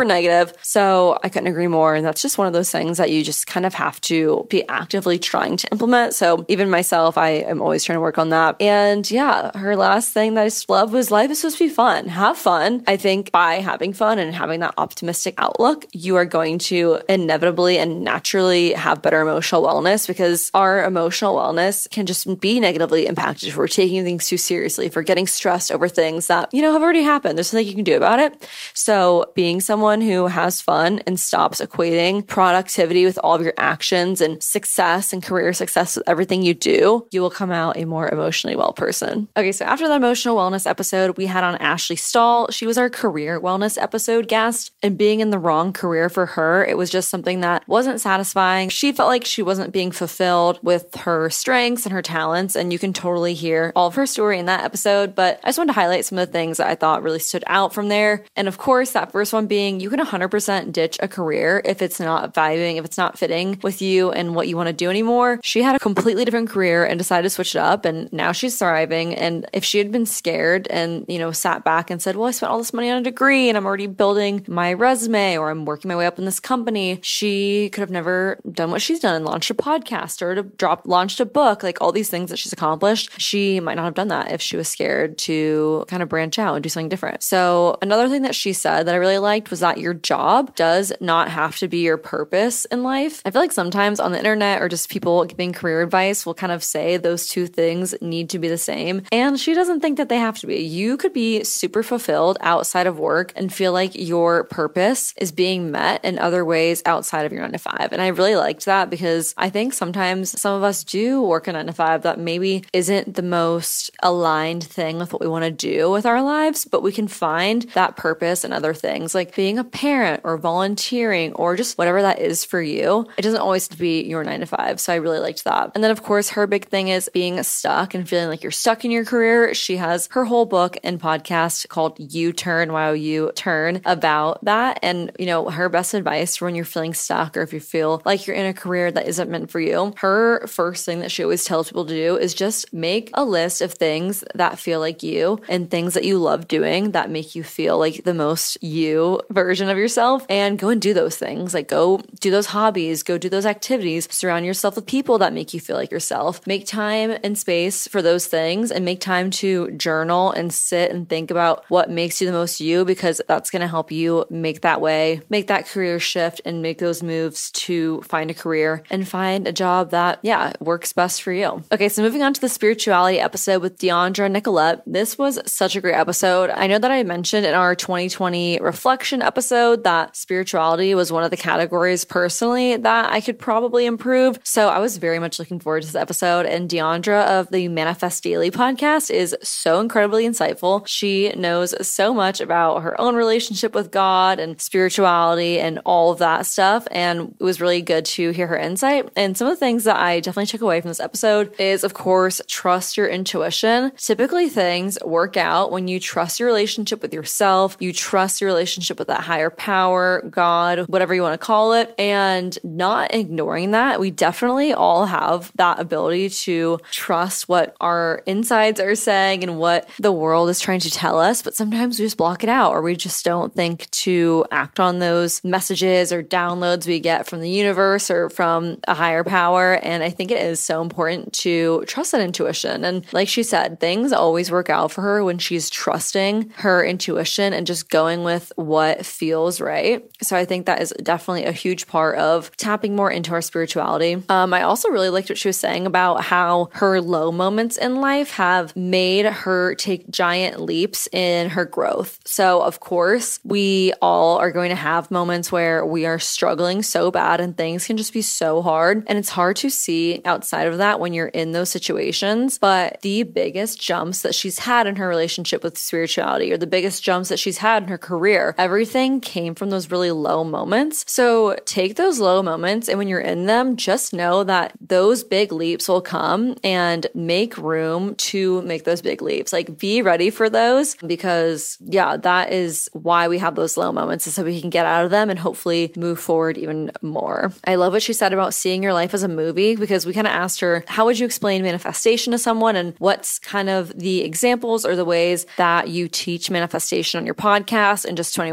negative. So I couldn't agree more. And that's just one of those things that you just kind of have to be actively trying to implement. So even myself, I am always trying to work on that. And yeah, her last thing that I just love was life is supposed to be fun. Have fun. I think by having fun and having that optimistic outlook, you are going to inevitably and naturally have better emotional wellness, because our emotional wellness can just be negatively impacted if we're taking things too seriously, if we're getting stressed over things that, have already happened. There's nothing you can do about it. So being someone who has fun and stops equating productivity with all of your actions and success and career success with everything you do, you will come out a more emotionally well person. Okay, so after that emotional wellness episode, we had on Ashley Stahl. She was our career wellness episode guest, and being in the wrong career for her, it was just something that wasn't satisfying. She felt like she wasn't being fulfilled with her strengths and her talents, and you can totally hear all of her story in that episode, but I just wanted to highlight some of the things that I thought really stood out from there. And of course, that first one being, you can 100% ditch a career if it's not vibing, if it's not fitting with you and what you want to do anymore. She had a completely different career and decided to switch it up, and now she's thriving. And if she had been scared and, sat back and said, well, I spent all this money on a degree and I'm already building my resume, or I'm working my way up in this company, she could have never done what she's done and launched a podcast or launched a book, like all these things that she's accomplished. She might not have done that if she was scared to kind of branch out and do something different. So another thing that she said that I really liked was that your job does not have to be your purpose in life. I feel like sometimes on the internet or just people giving career advice will kind of say those two things need to be the same. And she doesn't think that they have to be. You could be super fulfilled outside of work and feel like your purpose is being met in other ways outside of your 9 to 5. And I really liked that, because I think sometimes some of us do work a 9 to 5 that maybe isn't the most aligned thing with what we want to do with our lives, but we can find that purpose in other things, like being a parent or volunteering or just whatever that is for you. It doesn't always have to be your 9 to 5. So I really liked that. And then of course, her big thing is being stuck and feeling like you're stuck in your career. She has her whole book and podcast called U-Turn, Y-O-U-Turn, about that. And, her best advice for when you're feeling stuck or if you feel like you're in a career that isn't meant for you, her first thing that she always tells people to do is just make a list of things that feel like you and things that you love doing that make you feel like the most you version of yourself, and go and do those things. Like go do those hobbies, go do those activities, surround yourself with people that make you feel like yourself. Make time and space for those things, and make time to journal and sit and think about what makes you the most you, because that's going to help you make that career shift and make those moves to find a career and find a job that, works best for you. Okay, so moving on to the spirituality episode with Deandra Nicolette. This was such a great episode. I know that I mentioned in our 2020 reflection episode that spirituality was one of the categories personally that I could probably improve. So I was very much looking forward to this episode. And Deandra of the Manifest Daily podcast is so incredibly insightful. She knows so much about her own relationship with God and spirituality and all of that stuff. And it was really good to hear her insight. And some of the things that I definitely took away from this episode is, of course, trust your intuition. Typically things work out when you trust your relationship with yourself, you trust your relationship with that higher power, God, whatever you want to call it, and not ignoring that. We definitely all have that ability to trust what our insides are saying and what the world is trying to tell us, but sometimes we just block it out, or we just don't think to act on those messages or downloads we get from the universe or from a higher power. And I think it is so important to trust that intuition. And like she said, things always work out for her when she's trusting her intuition and just going with what feels right. So I think that is definitely a huge part of tapping more into our spirituality. I also really liked what she was saying about how her low moments in life have made her take giant leaps in her growth. So of course, we all are going to have moments where we are struggling so bad and things can just be so hard. And it's hard to see outside of that when you're in those situations. But the biggest jumps that she's had in her relationship with spirituality, or the biggest jumps that she's had in her career, everything came from those really low moments. So take those low moments, and when you're in them, just know that those big leaps will come, and make room to make those big leaps. Like be ready for those, because that is why we have those low moments, is so we can get out of them and hopefully move forward even more. I love what she said about seeing your life as a movie, because we kind of asked her, how would you explain manifestation to someone, and what's kind of the examples or the ways that you teach manifestation on your podcast, and just to anyone who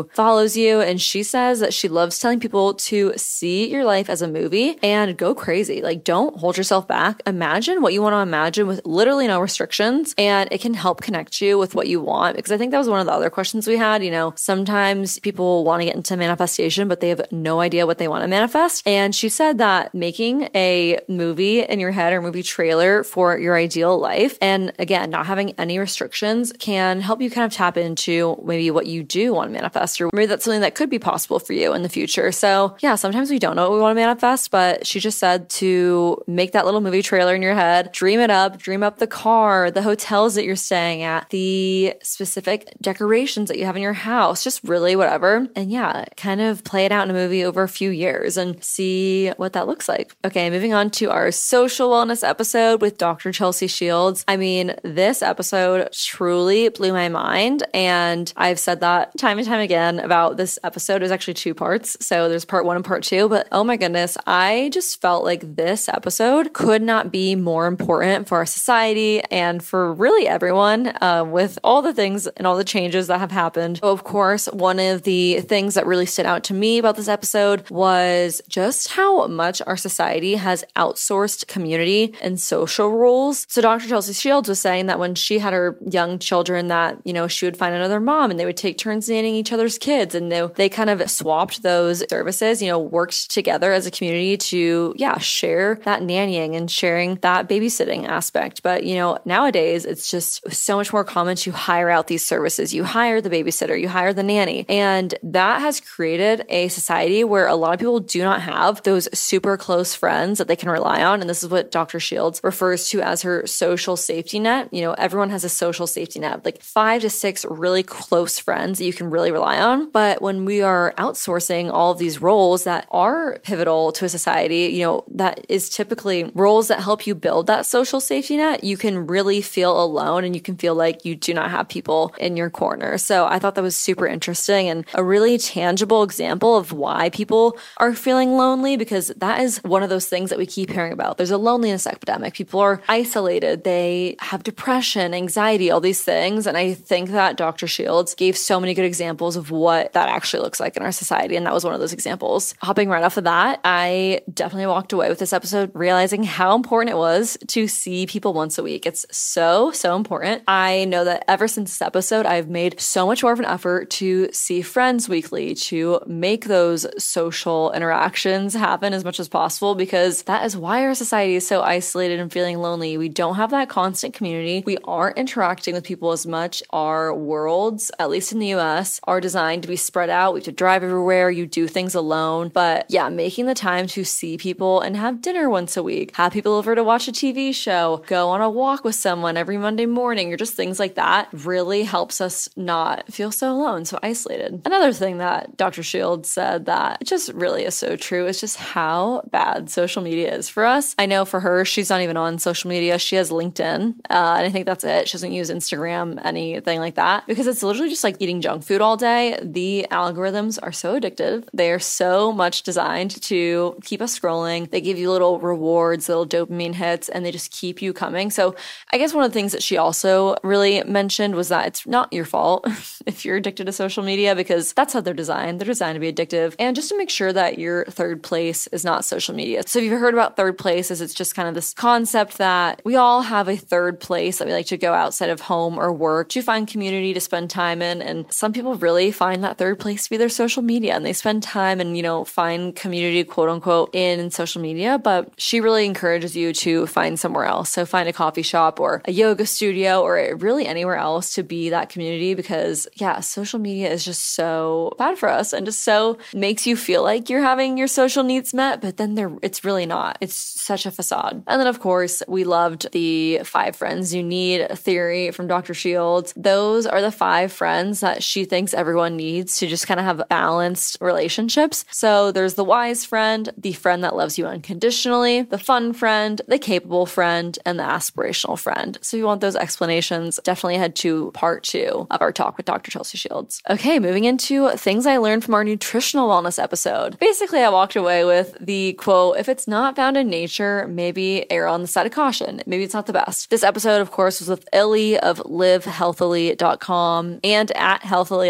who follows you. And she says that she loves telling people to see your life as a movie and go crazy. Like, don't hold yourself back. Imagine what you want to imagine with literally no restrictions. And it can help connect you with what you want. Because I think that was one of the other questions we had. Sometimes people want to get into manifestation, but they have no idea what they want to manifest. And she said that making a movie in your head or movie trailer for your ideal life, and again, not having any restrictions, can help you kind of tap into maybe what you do want to manifest, or maybe that's something that could be possible for you in the future. So yeah, sometimes we don't know what we want to manifest, but she just said to make that little movie trailer in your head, dream it up, dream up the car, the hotels that you're staying at, the specific decorations that you have in your house, just really whatever. And yeah, kind of play it out in a movie over a few years and see what that looks like. Okay, moving on to our social wellness episode with Dr. Chelsea Shields. I mean, this episode truly blew my mind. And I've said that time and time again about this episode. There's actually 2 parts. So there's part 1 and part 2. But oh my goodness, I just felt like this episode could not be more important for our society and for really everyone with all the things and all the changes that have happened. So of course, one of the things that really stood out to me about this episode was just how much our society has outsourced community and social roles. So Dr. Chelsea Shields was saying that when she had her young children that, she would find another mom and they would take turns nannying each other's kids, and they kind of swapped those services, worked together as a community to, share that nannying and sharing that babysitting aspect. But, nowadays it's just so much more common to hire out these services. You hire the babysitter, you hire the nanny, and that has created a society where a lot of people do not have those super close friends that they can rely on. And this is what Dr. Shields refers to as her social safety net. Everyone has a social safety net, like 5 to 6 really close friends that you can really rely on. But when we are outsourcing all of these roles that are pivotal to a society, that is typically roles that help you build that social safety net, you can really feel alone and you can feel like you do not have people in your corner. So I thought that was super interesting and a really tangible example of why people are feeling lonely, because that is one of those things that we keep hearing about. There's a loneliness epidemic. People are isolated. They have depression, anxiety, all these things. And I think that Dr. Shields gave so many good examples of what that actually looks like in our society. And that was one of those examples. Hopping right off of that, I definitely walked away with this episode realizing how important it was to see people once a week. It's so, so important. I know that ever since this episode, I've made so much more of an effort to see friends weekly, to make those social interactions happen as much as possible, because that is why our society is so isolated and feeling lonely. We don't have that constant community. We aren't interacting with people as much. Our worlds, at least in the US, are designed to be spread out. We have to drive everywhere. You do things alone. But yeah, making the time to see people and have dinner once a week, have people over to watch a TV show, go on a walk with someone every Monday morning, or just things like that really helps us not feel so alone, so isolated. Another thing that Dr. Shields said that just really is so true is just how bad social media is for us. I know for her, she's not even on social media. She has LinkedIn, and I think that's it. She doesn't use Instagram, anything like that, because it's literally just like eating junk food all day. The algorithms are so addictive. They are so much designed to keep us scrolling. They give you little rewards, little dopamine hits, and they just keep you coming. So I guess one of the things that she also really mentioned was that it's not your fault if you're addicted to social media, because that's how they're designed. They're designed to be addictive. And just to make sure that your third place is not social media. So if you've heard about third places, it's just kind of this concept that we all have a third place that we like to go outside of home or work to find community to spend time in. And some people really find that third place to be their social media, and they spend time and, find community, quote unquote, in social media. But she really encourages you to find somewhere else. So find a coffee shop or a yoga studio or really anywhere else to be that community, because yeah, social media is just so bad for us and just so makes you feel like you're having your social needs met, but then it's really not. It's such a facade. And then of course, we loved the 5 friends you need theory from Dr. Shields. Those are the 5 friends that she thinks everyone needs to just kind of have balanced relationships. So there's the wise friend, the friend that loves you unconditionally, the fun friend, the capable friend, and the aspirational friend. So if you want those explanations, definitely head to part 2 of our talk with Dr. Chelsea Shields. Okay, moving into things I learned from our nutritional wellness episode. Basically, I walked away with the quote, if it's not found in nature, maybe err on the side of caution. Maybe it's not the best. This episode, of course, was with Illy of livehealthily.com and at Healthily on Instagram.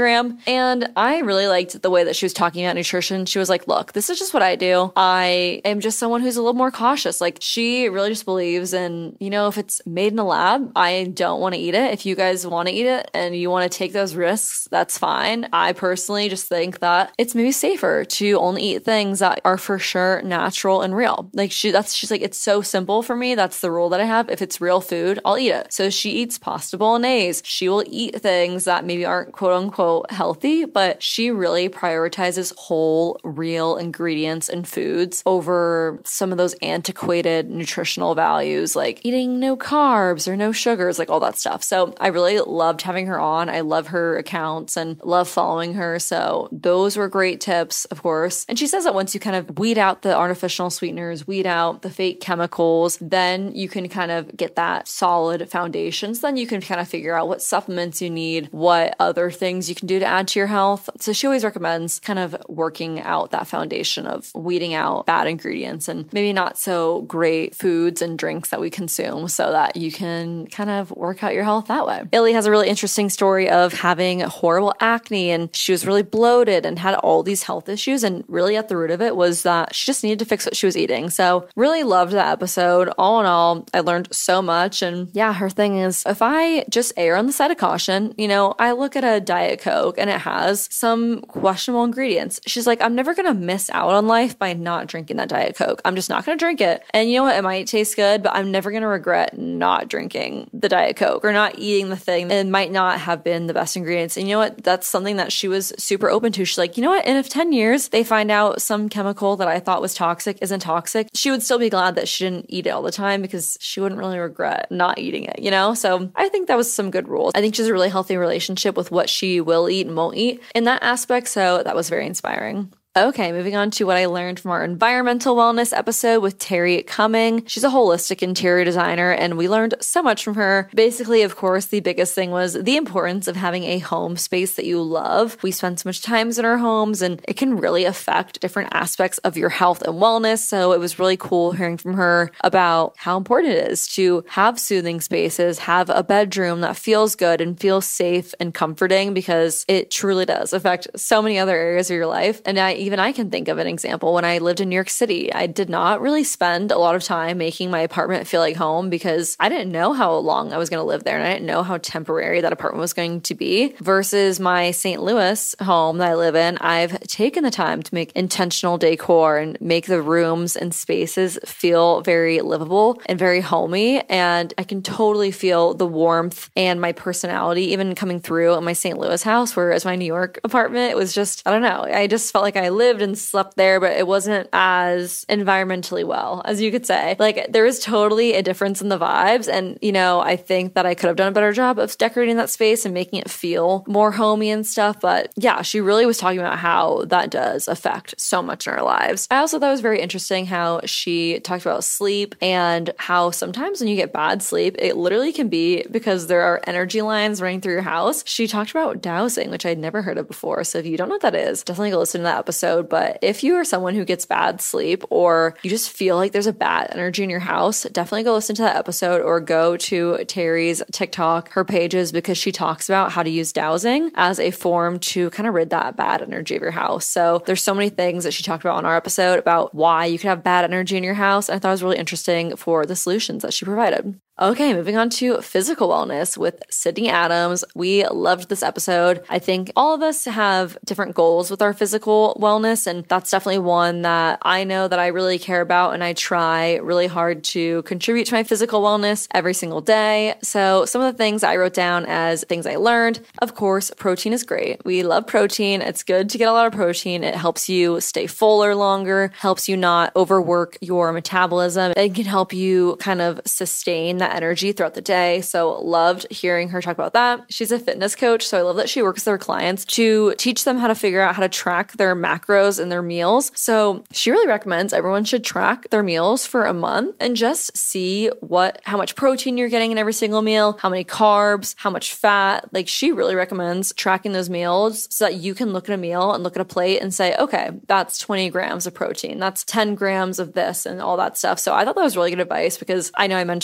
Instagram. And I really liked the way that she was talking about nutrition. She was like, look, this is just what I do. I am just someone who's a little more cautious. Like, she really just believes in, if it's made in a lab, I don't want to eat it. If you guys want to eat it and you want to take those risks, that's fine. I personally just think that it's maybe safer to only eat things that are for sure natural and real. Like, she's like, it's so simple for me. That's the rule that I have. If it's real food, I'll eat it. So she eats pasta bolognese. She will eat things that maybe aren't quote unquote healthy, but she really prioritizes whole, real ingredients and foods over some of those antiquated nutritional values, like eating no carbs or no sugars, like all that stuff. So I really loved having her on. I love her accounts and love following her. So those were great tips, of course. And she says that once you kind of weed out the artificial sweeteners, weed out the fake chemicals, then you can kind of get that solid foundation. So then you can kind of figure out what supplements you need, what other things you can do to add to your health. So she always recommends kind of working out that foundation of weeding out bad ingredients and maybe not so great foods and drinks that we consume so that you can kind of work out your health that way. Illy has a really interesting story of having horrible acne, and she was really bloated and had all these health issues. And really at the root of it was that she just needed to fix what she was eating. So really loved that episode. All in all, I learned so much. And yeah, her thing is, if I just err on the side of caution, I look at a Diet Coke and it has some questionable ingredients. She's like, I'm never going to miss out on life by not drinking that Diet Coke. I'm just not going to drink it. And you know what? It might taste good, but I'm never going to regret not drinking the Diet Coke or not eating the thing. It might not have been the best ingredients. And you know what? That's something that she was super open to. She's like, you know what? And if 10 years they find out some chemical that I thought was toxic isn't toxic, she would still be glad that she didn't eat it all the time because she wouldn't really regret not eating it, So I think that was some good rules. I think she has a really healthy relationship with what she will eat and won't eat in that aspect. So that was very inspiring. Okay, moving on to what I learned from our environmental wellness episode with Terry Cumming. She's a holistic interior designer, and we learned so much from her. Basically, of course, the biggest thing was the importance of having a home space that you love. We spend so much time in our homes, and it can really affect different aspects of your health and wellness. So it was really cool hearing from her about how important it is to have soothing spaces, have a bedroom that feels good and feels safe and comforting, because it truly does affect so many other areas of your life. And I can think of an example. When I lived in New York City, I did not really spend a lot of time making my apartment feel like home because I didn't know how long I was going to live there and I didn't know how temporary that apartment was going to be. Versus my St. Louis home that I live in, I've taken the time to make intentional decor and make the rooms and spaces feel very livable and very homey. And I can totally feel the warmth and my personality even coming through in my St. Louis house, whereas my New York apartment, it was just, I don't know, I just felt like I lived and slept there, but it wasn't as environmentally well, as you could say. Like, there is totally a difference in the vibes. And, I think that I could have done a better job of decorating that space and making it feel more homey and stuff. But yeah, she really was talking about how that does affect so much in our lives. I also thought it was very interesting how she talked about sleep and how sometimes when you get bad sleep, it literally can be because there are energy lines running through your house. She talked about dowsing, which I'd never heard of before. So if you don't know what that is, definitely go listen to that episode. But if you are someone who gets bad sleep or you just feel like there's a bad energy in your house, definitely go listen to that episode or go to Terry's TikTok, her pages, because she talks about how to use dowsing as a form to kind of rid that bad energy of your house. So there's so many things that she talked about on our episode about why you could have bad energy in your house. And I thought it was really interesting for the solutions that she provided. Okay, moving on to physical wellness with Sydney Adams. We loved this episode. I think all of us have different goals with our physical wellness, and that's definitely one that I know that I really care about, and I try really hard to contribute to my physical wellness every single day. So some of the things I wrote down as things I learned, of course, protein is great. We love protein. It's good to get a lot of protein. It helps you stay fuller longer, helps you not overwork your metabolism. It can help you kind of sustain that energy throughout the day. So loved hearing her talk about that. She's a fitness coach, so I love that she works with her clients to teach them how to figure out how to track their macros and their meals. So she really recommends everyone should track their meals for a month and just see how much protein you're getting in every single meal, how many carbs, how much fat. Like, she really recommends tracking those meals so that you can look at a meal and look at a plate and say, okay, that's 20 grams of protein. That's 10 grams of this and all that stuff. So I thought that was really good advice because I know I mentioned on that episode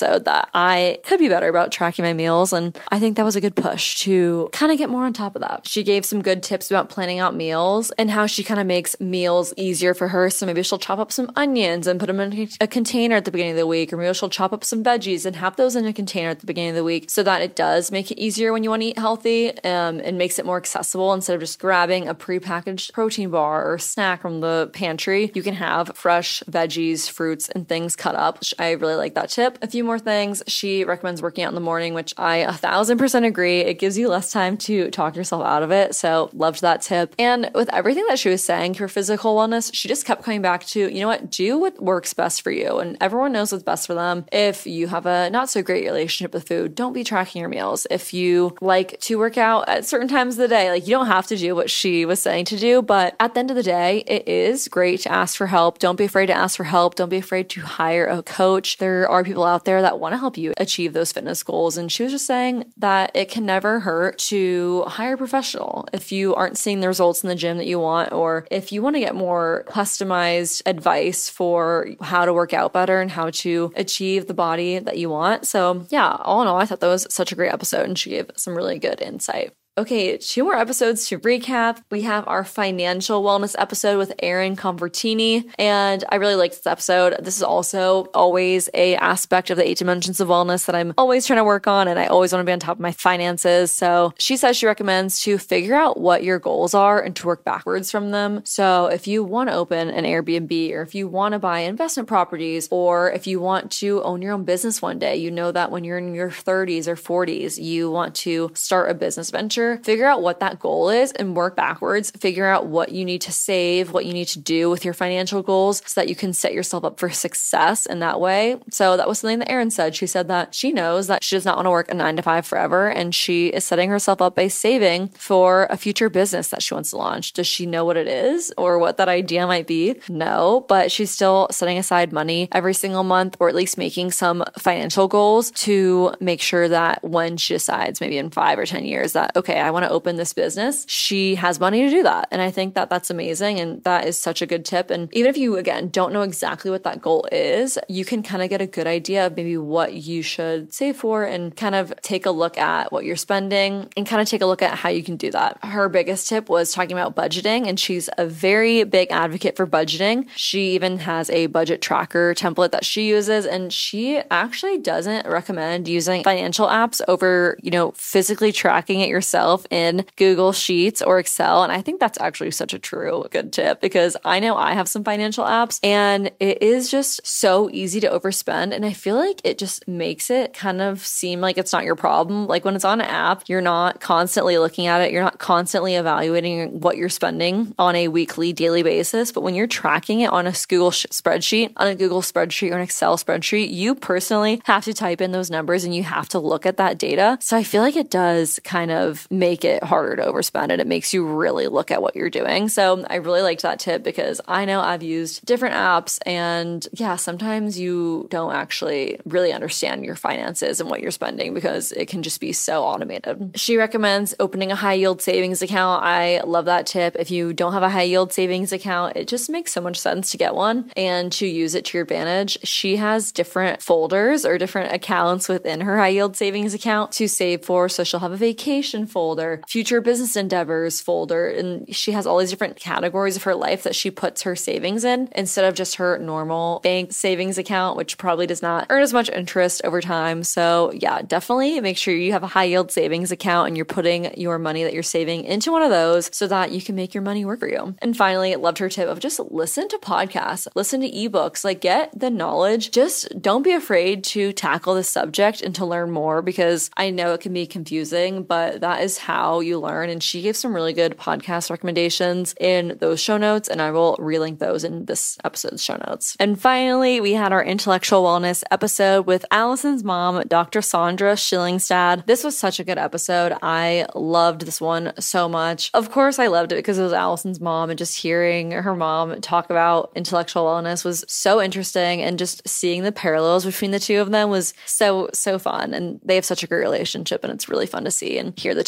episode that I could be better about tracking my meals. And I think that was a good push to kind of get more on top of that. She gave some good tips about planning out meals and how she kind of makes meals easier for her. So maybe she'll chop up some onions and put them in a container at the beginning of the week, or maybe she'll chop up some veggies and have those in a container at the beginning of the week so that it does make it easier when you want to eat healthy, and makes it more accessible. Instead of just grabbing a prepackaged protein bar or snack from the pantry, you can have fresh veggies, fruits, and things cut up. I really like that tip. A few more things. She recommends working out in the morning, which I 1000% agree. It gives you less time to talk yourself out of it. So loved that tip. And with everything that she was saying for physical wellness, she just kept coming back to, you know what, do what works best for you. And everyone knows what's best for them. If you have a not so great relationship with food, don't be tracking your meals. If you like to work out at certain times of the day, like, you don't have to do what she was saying to do, but at the end of the day, it is great to ask for help. Don't be afraid to ask for help. Don't be afraid to hire a coach. There are people out there that want to help you achieve those fitness goals. And she was just saying that it can never hurt to hire a professional if you aren't seeing the results in the gym that you want, or if you want to get more customized advice for how to work out better and how to achieve the body that you want. So yeah, all in all, I thought that was such a great episode, and she gave some really good insight. Okay, 2 more episodes to recap. We have our financial wellness episode with Erin Convertini, and I really liked this episode. This is also always a aspect of the 8 dimensions of wellness that I'm always trying to work on, and I always want to be on top of my finances. So she says she recommends to figure out what your goals are and to work backwards from them. So if you want to open an Airbnb, or if you want to buy investment properties, or if you want to own your own business one day, you know that when you're in your 30s or 40s, you want to start a business venture. Figure out what that goal is and work backwards. Figure out what you need to save, what you need to do with your financial goals so that you can set yourself up for success in that way. So that was something that Erin said. She said that she knows that she does not want to work a 9-to-5 forever, and she is setting herself up by saving for a future business that she wants to launch. Does she know what it is or what that idea might be? No, but she's still setting aside money every single month, or at least making some financial goals to make sure that when she decides, maybe in 5 or 10 years, that, okay, I want to open this business, she has money to do that. And I think that that's amazing. And that is such a good tip. And even if you, again, don't know exactly what that goal is, you can kind of get a good idea of maybe what you should save for, and kind of take a look at what you're spending and kind of take a look at how you can do that. Her biggest tip was talking about budgeting, and she's a very big advocate for budgeting. She even has a budget tracker template that she uses, and she actually doesn't recommend using financial apps over, physically tracking it yourself in Google Sheets or Excel. And I think that's actually such a true good tip, because I know I have some financial apps and it is just so easy to overspend. And I feel like it just makes it kind of seem like it's not your problem. Like when it's on an app, you're not constantly looking at it. You're not constantly evaluating what you're spending on a weekly, daily basis. But when you're tracking it on a Google spreadsheet or an Excel spreadsheet, you personally have to type in those numbers and you have to look at that data. So I feel like it does kind of make it harder to overspend, and it makes you really look at what you're doing. So I really liked that tip, because I know I've used different apps, and yeah, sometimes you don't actually really understand your finances and what you're spending because it can just be so automated. She recommends opening a high yield savings account. I love that tip. If you don't have a high yield savings account, it just makes so much sense to get one and to use it to your advantage. She has different folders or different accounts within her high yield savings account to save for. So she'll have a vacation folder, future business endeavors folder, and she has all these different categories of her life that she puts her savings in, instead of just her normal bank savings account, which probably does not earn as much interest over time. So yeah, definitely make sure you have a high yield savings account and you're putting your money that you're saving into one of those so that you can make your money work for you. And finally, loved her tip of just listen to podcasts, listen to ebooks, like get the knowledge. Just don't be afraid to tackle this subject and to learn more, because I know it can be confusing, but that is how you learn. And she gave some really good podcast recommendations in those show notes, and I will relink those in this episode's show notes. And finally, we had our intellectual wellness episode with Allison's mom, Dr. Sandra Schillingstad. This was such a good episode. I loved this one so much. Of course, I loved it because it was Allison's mom, and just hearing her mom talk about intellectual wellness was so interesting, and just seeing the parallels between the two of them was so fun. And they have such a great relationship, and it's really fun to see and hear the two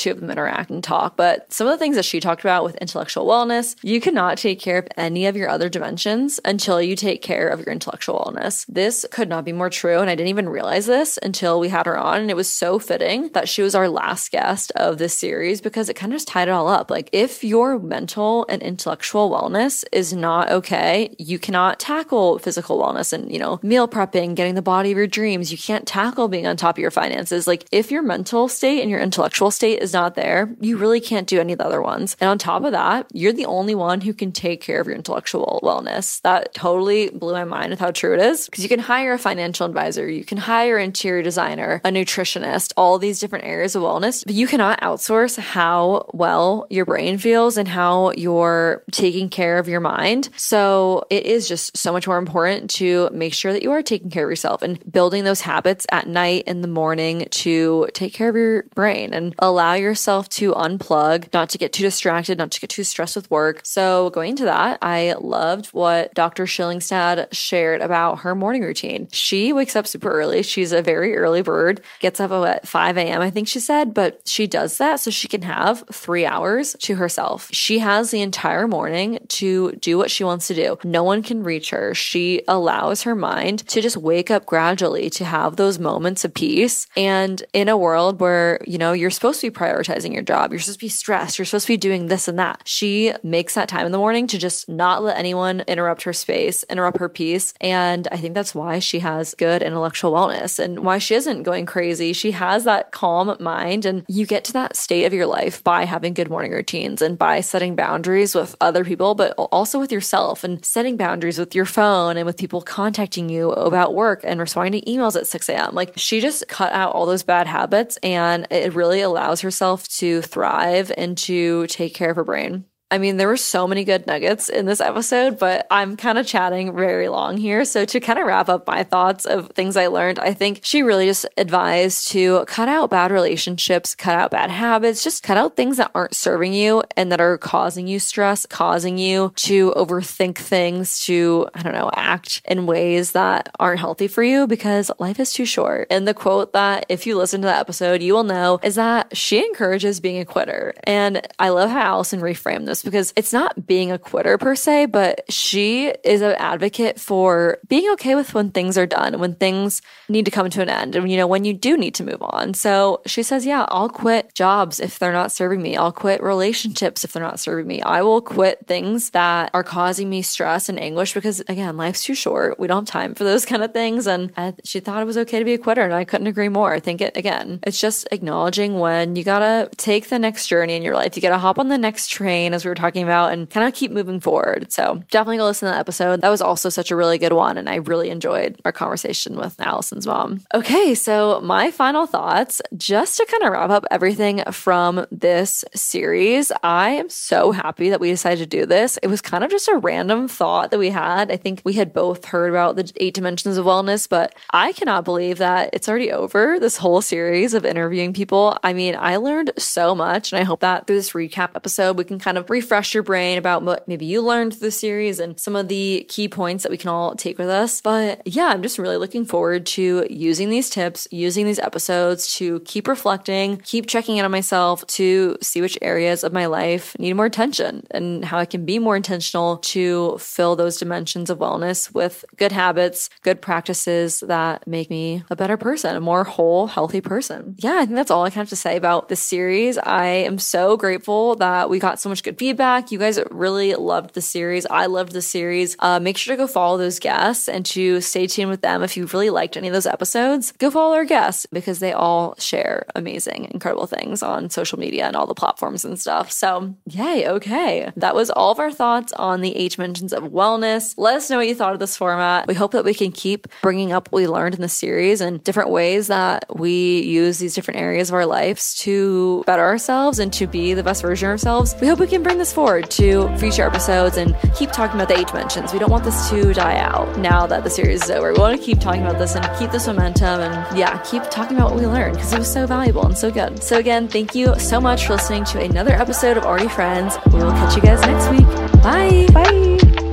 two of them interact and talk. But some of the things that she talked about with intellectual wellness, you cannot take care of any of your other dimensions until you take care of your intellectual wellness. This could not be more true. And I didn't even realize this until we had her on. And it was so fitting that she was our last guest of this series because it kind of just tied it all up. Like if your mental and intellectual wellness is not okay, you cannot tackle physical wellness and, meal prepping, getting the body of your dreams. You can't tackle being on top of your finances. Like if your mental state and your intellectual state is not there, you really can't do any of the other ones. And on top of that, you're the only one who can take care of your intellectual wellness. That totally blew my mind with how true it is, because you can hire a financial advisor, you can hire an interior designer, a nutritionist, all these different areas of wellness, but you cannot outsource how well your brain feels and how you're taking care of your mind. So it is just so much more important to make sure that you are taking care of yourself and building those habits at night, in the morning, to take care of your brain and allow yourself to unplug, not to get too distracted, not to get too stressed with work. So going into that, I loved what Dr. Schillingstad shared about her morning routine. She wakes up super early. She's a very early bird, gets up at 5 a.m., I think she said, but she does that so she can have 3 hours to herself. She has the entire morning to do what she wants to do. No one can reach her. She allows her mind to just wake up gradually, to have those moments of peace. And in a world where, you're supposed to be prioritizing your job, you're supposed to be stressed, you're supposed to be doing this and that, she makes that time in the morning to just not let anyone interrupt her space, interrupt her peace. And I think that's why she has good intellectual wellness and why she isn't going crazy. She has that calm mind, and you get to that state of your life by having good morning routines and by setting boundaries with other people, but also with yourself, and setting boundaries with your phone and with people contacting you about work and responding to emails at 6 a.m. Like she just cut out all those bad habits, and it really allows herself to thrive and to take care of her brain. I mean, there were so many good nuggets in this episode, but I'm kind of chatting very long here. So to kind of wrap up my thoughts of things I learned, I think she really just advised to cut out bad relationships, cut out bad habits, just cut out things that aren't serving you and that are causing you stress, causing you to overthink things, to, act in ways that aren't healthy for you, because life is too short. And the quote that, if you listen to the episode, you will know, is that she encourages being a quitter. And I love how Allison reframed this, because it's not being a quitter per se, but she is an advocate for being okay with when things are done, when things need to come to an end, and when you do need to move on. So she says, yeah, I'll quit jobs if they're not serving me. I'll quit relationships if they're not serving me. I will quit things that are causing me stress and anguish, because again, life's too short. We don't have time for those kind of things. And she thought it was okay to be a quitter, and I couldn't agree more. I think it's just acknowledging when you gotta take the next journey in your life. You gotta hop on the next train, as we were talking about, and kind of keep moving forward. So definitely go listen to that episode. That was also such a really good one, and I really enjoyed our conversation with Allison's mom. Okay, so my final thoughts, just to kind of wrap up everything from this series. I am so happy that we decided to do this. It was kind of just a random thought that we had. I think we had both heard about the 8 dimensions of wellness, but I cannot believe that it's already over, this whole series of interviewing people. I mean, I learned so much, and I hope that through this recap episode, we can kind of refresh your brain about what maybe you learned through the series and some of the key points that we can all take with us. But yeah, I'm just really looking forward to using these tips, using these episodes to keep reflecting, keep checking in on myself, to see which areas of my life need more attention and how I can be more intentional to fill those dimensions of wellness with good habits, good practices that make me a better person, a more whole, healthy person. Yeah, I think that's all I have to say about this series. I am so grateful that we got so much good feedback. You guys really loved the series. I loved the series. Make sure to go follow those guests and to stay tuned with them. If you really liked any of those episodes, go follow our guests, because they all share amazing, incredible things on social media and all the platforms and stuff. So yay, okay. That was all of our thoughts on the 8 dimensions of wellness. Let us know what you thought of this format. We hope that we can keep bringing up what we learned in the series and different ways that we use these different areas of our lives to better ourselves and to be the best version of ourselves. We hope we can bring this forward to future episodes and keep talking about the 8 dimensions. We don't want this to die out now that the series is over. We want to keep talking about this and keep this momentum, and yeah, keep talking about what we learned, because it was so valuable and so good. So again, thank you so much for listening to another episode of Already Friends. We will catch you guys next week. Bye. Bye.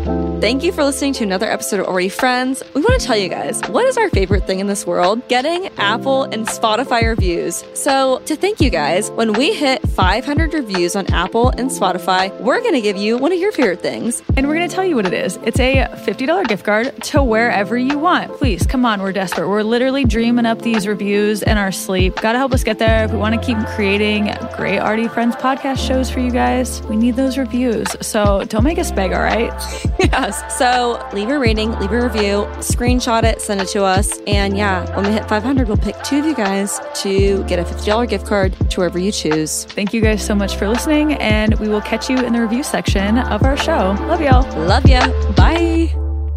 Thank you for listening to another episode of Already Friends. We want to tell you guys, what is our favorite thing in this world? Getting Apple and Spotify reviews. So to thank you guys, when we hit 500 reviews on Apple and Spotify, we're going to give you one of your favorite things. And we're going to tell you what it is. It's a $50 gift card to wherever you want. Please, come on, we're desperate. We're literally dreaming up these reviews in our sleep. Gotta help us get there. If we want to keep creating great Already Friends podcast shows for you guys, we need those reviews. So don't make us beg, all right? Yes. So leave a rating, leave a review, screenshot it, send it to us. And yeah, when we hit 500, we'll pick 2 of you guys to get a $50 gift card to wherever you choose. Thank you guys so much for listening, and we will catch you in the review section of our show. Love y'all. Love ya. Bye.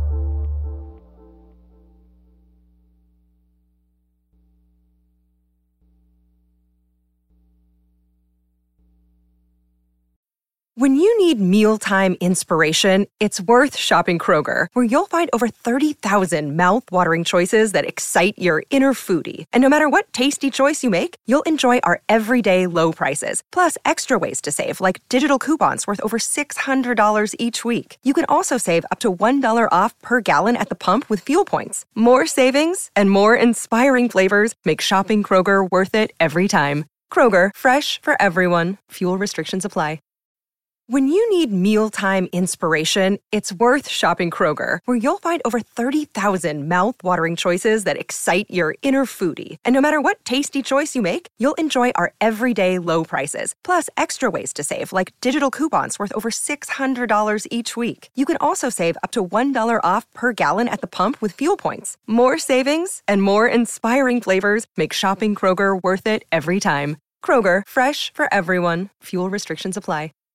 When you need mealtime inspiration, it's worth shopping Kroger, where you'll find over 30,000 mouth-watering choices that excite your inner foodie. And no matter what tasty choice you make, you'll enjoy our everyday low prices, plus extra ways to save, like digital coupons worth over $600 each week. You can also save up to $1 off per gallon at the pump with fuel points. More savings and more inspiring flavors make shopping Kroger worth it every time. Kroger, fresh for everyone. Fuel restrictions apply. When you need mealtime inspiration, it's worth shopping Kroger, where you'll find over 30,000 mouth-watering choices that excite your inner foodie. And no matter what tasty choice you make, you'll enjoy our everyday low prices, plus extra ways to save, like digital coupons worth over $600 each week. You can also save up to $1 off per gallon at the pump with fuel points. More savings and more inspiring flavors make shopping Kroger worth it every time. Kroger, fresh for everyone. Fuel restrictions apply.